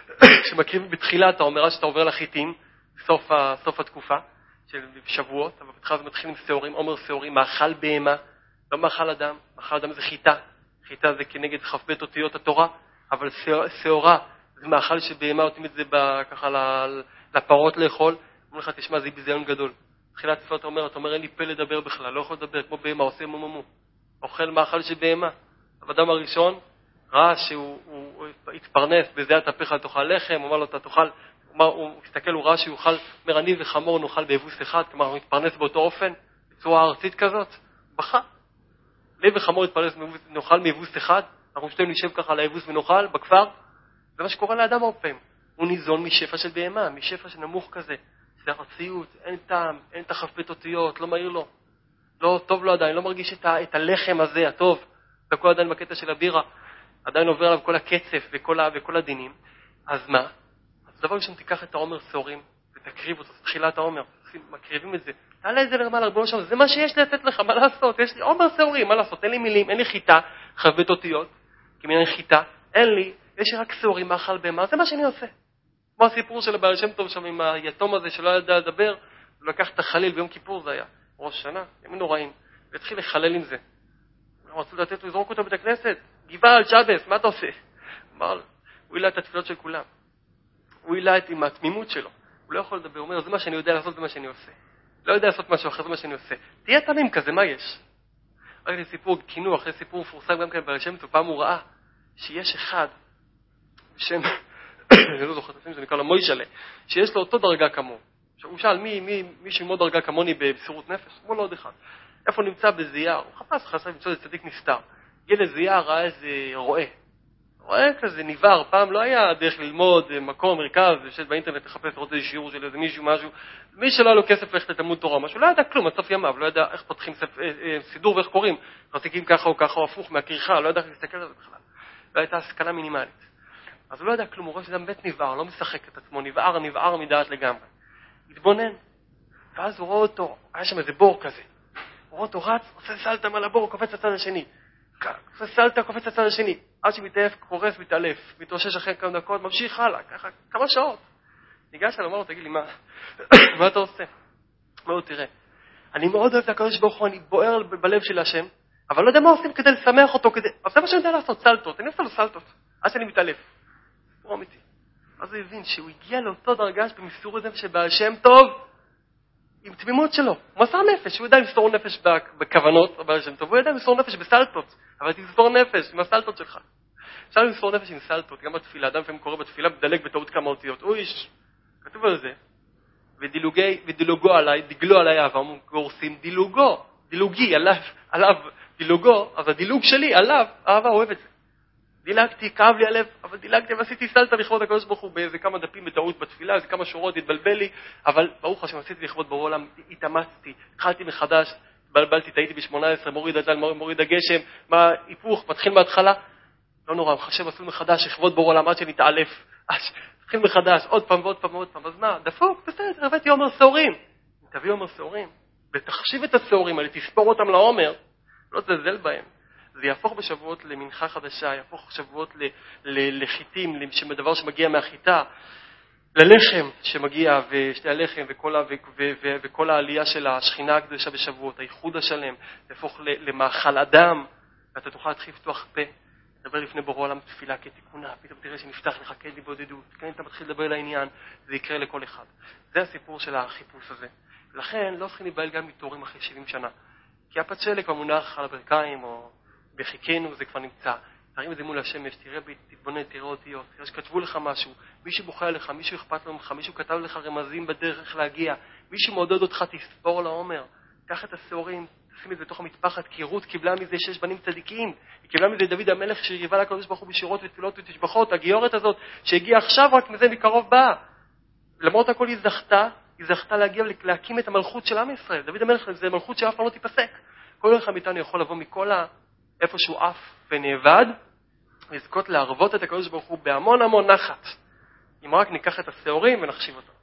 [SPEAKER 2] שמקריב בתחילת העומר, עד שאתה עובר לחיטים, סוף התקופה של שבועות, אבל בתחילה זה מתחיל עם שעורים, עומר שעורים, מאכל בהמה, לא מאכל אדם, מאכל אדם זה חיטה, חיטה זה כנגד כ"ב אותיות התורה, אבל שעורה זה מאכל שבהמה נותנים את זה ככה לפרות לאכול, אומר לך, תשמע, זה ביזיון גדול. בתחילת ספר אתה אומר, אין לי פה לדבר בכלל, לא יכול לדבר, כמו בהמה, עושה מומו. אוכל מאכל שבהמה. האדם הראשון ראה שהוא התפרנס, בזה התהפך תאכל לחם, אומר לו, אתה תאכל, הוא הסתכל, הוא ראה שהוא יאכל, אומר, אני וחמור נאכל באבוס אחד, כלומר, הוא מתפרנס באותו אופן, בצורה ארצית כזאת, בכה. לי וחמור נאכל מאבוס אחד, אנחנו שתיים נשב ככה על האבוס ונאכל בכפר, זה מה שקורה לאדם הרבה פעמים. הוא ניזון משפע של בהמה, משפע של נמוך כזה. זה ארציות, אין טעם, אין תחפת אותיות, לא מהיר לו. לא טוב לו עדיין, לא מרגיש את הלחם הזה, הטוב. וכל עדיין בקטע של הבירה, עדיין עובר עליו כל הקצף וכל הדינים. אז מה? אז דבר ראשון, תיקח את העומר שעורים ותקריב אותו, תחילת העומר. מקריבים את זה. תעלה את זה לרמה לרבונו שם, זה מה שיש לתת לך, מה לעשות? יש לי עומר שעורים, מה לעשות? אין לי מילים, אין לי חיטה, חבט אותיות, כי אין לי חיטה, אין לי, יש לי רק שעורים, מאכל בהמה, זה מה שאני עושה. כמו הסיפור של הבעל שם טוב שם עם היתום הזה שלא ידע לדבר, הוא לקח את החליל ביום כיפור, זה היה ראש שנה, ימים נוראים, והתחיל לחלל עם זה. הוא רצו לתת, הוא יזרוק אותו בית הכנסת, גבעל, שבס, מה אתה עושה? אמר, הוא העלה את התפילות של כולם. הוא העלה עם התמימות שלו. הוא לא יכול לדבר, הוא אומר, זה מה שאני יודע לעשות, זה מה שאני עושה. לא יודע לעשות משהו אחר, זה מה שאני עושה. תהיה תמים כזה, מה יש? רק לסיפור קינו, אחרי סיפור מפורסם גם כן בעל שם טוב, פעם הוא ראה שיש אחד בשם, אני לא זוכר את השם, זה נקרא לו מוישלה, שיש לו אותו דרגה כמוהו. הוא שאל, מי שמוד דרגה כמוני במסירות נפש? הוא לא עוד אחד. איפה נמצא בזייר? הוא חפש למצוא איזה צדיק נסתר. הגיע לזייר, ראה איזה רואה כזה ניבר. פעם לא היה דרך ללמוד מקום, מרכז, יושב באינטרנט לחפש, רוצה איזה שיעור של איזה מישהו, משהו. מי שלא היה לו כסף ללכת לתלמוד תורה, משהו, לא ידע כלום, עד סוף ימיו, לא ידע איך פותחים סידור ואיך קוראים. מחזיקים ככה או ככה או הפוך מהכריכה, לא ידע איך להסתכל על זה בכלל. לא הייתה השכלה מינימלית. אז הוא לא ידע כלום, הוא רואה שזה באמת ניבר, לא משחק את עצמו, נבער מדעת לגמרי. התבונן, ואז הוא רואה אותו, היה שם איזה בור כזה. הוא רואה אותו רץ, עושה סלטה על הבור, קופץ לצד השני. עושה סלטה, קופץ לצד השני. עד שמתעף, קורס, מתעלף, מתאושש אחרי כמה דקות, ממשיך הלאה, ככה, כמה שעות. ניגש אליו, אמר לו, תגיד לי, מה אתה עושה? מאוד, תראה, אני מאוד אוהב את הקדוש ברוך הוא, אני בוער בלב של השם, אבל לא יודע מה עושים כדי לשמח אותו, אז זה מה שאני יודע לעשות, סלטות, אני עושה לו סלטות, עד שאני מתעלף. הוא אמיתי. אז הוא הבין שהוא הגיע לאותו דרגה במסור הזה שבעל שם טוב, עם תמימות שלו. הוא מסר נפש, הוא יודע למסור נפש בכוונות, בעל שם טוב, הוא יודע למסור נפש בסלטות, אבל תמסור נפש עם הסלטות שלך. אפשר למסור נפש עם סלטות, גם בתפילה, אדם לפעמים קורא בתפילה, מדלג בטעות כמה אותיות. אויש, כתוב על זה, ודילוגו עליי, דגלו עליי אהבה, גורסים דילוגי עליו, דילוגו, אז הדילוג שלי עליו, אהבה אוהב את זה. דילגתי, כאב לי הלב, אבל דילגתי ועשיתי סלטה לכבוד הקדוש ברוך הוא באיזה כמה דפים בטעות בתפילה, איזה כמה שורות, התבלבל לי, אבל ברוך השם עשיתי לכבוד בורא עולם, התאמצתי, התחלתי מחדש, התבלבלתי, טעיתי ב-18, מוריד הדל, מוריד הגשם, מה, היפוך, מתחיל מההתחלה, לא נורא, מחשב עשו מחדש, לכבוד בורא עולם, עד שנתעלף, מתחיל מחדש, עוד פעם ועוד פעם ועוד פעם, אז מה, דפוק, בסדר, הבאתי עומר שעורים, תביא עומר שעורים, ותחשיב את השעורים האלה, תספור אותם לעומר, לא תזלזל בהם. זה יהפוך בשבועות למנחה חדשה, יהפוך שבועות לחיטים, דבר שמגיע מהחיטה, ללחם שמגיע, ושתי הלחם וכל העלייה של השכינה הקדושה בשבועות, הייחוד השלם, יהפוך למאכל אדם, ואתה תוכל להתחיל לפתוח פה, דבר לפני בורא עולם תפילה כתיקונה, פתאום תראה שנפתח לך קדי בודדות, כן, אתה מתחיל לדבר לעניין, זה יקרה לכל אחד. זה הסיפור של החיפוש הזה. לכן לא צריכים להיבהל גם מתורים אחרי 70 שנה. כי הפצ'לק המונח על הברכיים או בחיקנו זה כבר נמצא. תרים את זה מול השמש, תראה, תתבונן, תראה אותיות, תראה שכתבו לך משהו, מישהו בוכה עליך, מישהו אכפת לו ממך, מישהו כתב לך רמזים בדרך איך להגיע, מישהו מעודד אותך, תספור לעומר, קח את השעורים, שים את זה בתוך המטפחת, כי רות קיבלה מזה 6 בנים צדיקים, היא קיבלה מזה דוד המלך שריבה לקדוש ברוך הוא בשירות ותפילות ותשבחות, הגיורת הזאת שהגיעה עכשיו רק מזה מקרוב באה. למרות הכל היא זכתה להגיע להקים את המלכות של עם ישראל. דוד המלך זה מלכות שאף פעם לא תיפסק. כל אחד מאיתנו יכול לבוא מכל איפה שהוא עף ונאבד, לזכות להרבות את הקדוש ברוך הוא בהמון המון נחת. אם רק ניקח את השעורים ונחשיב אותו.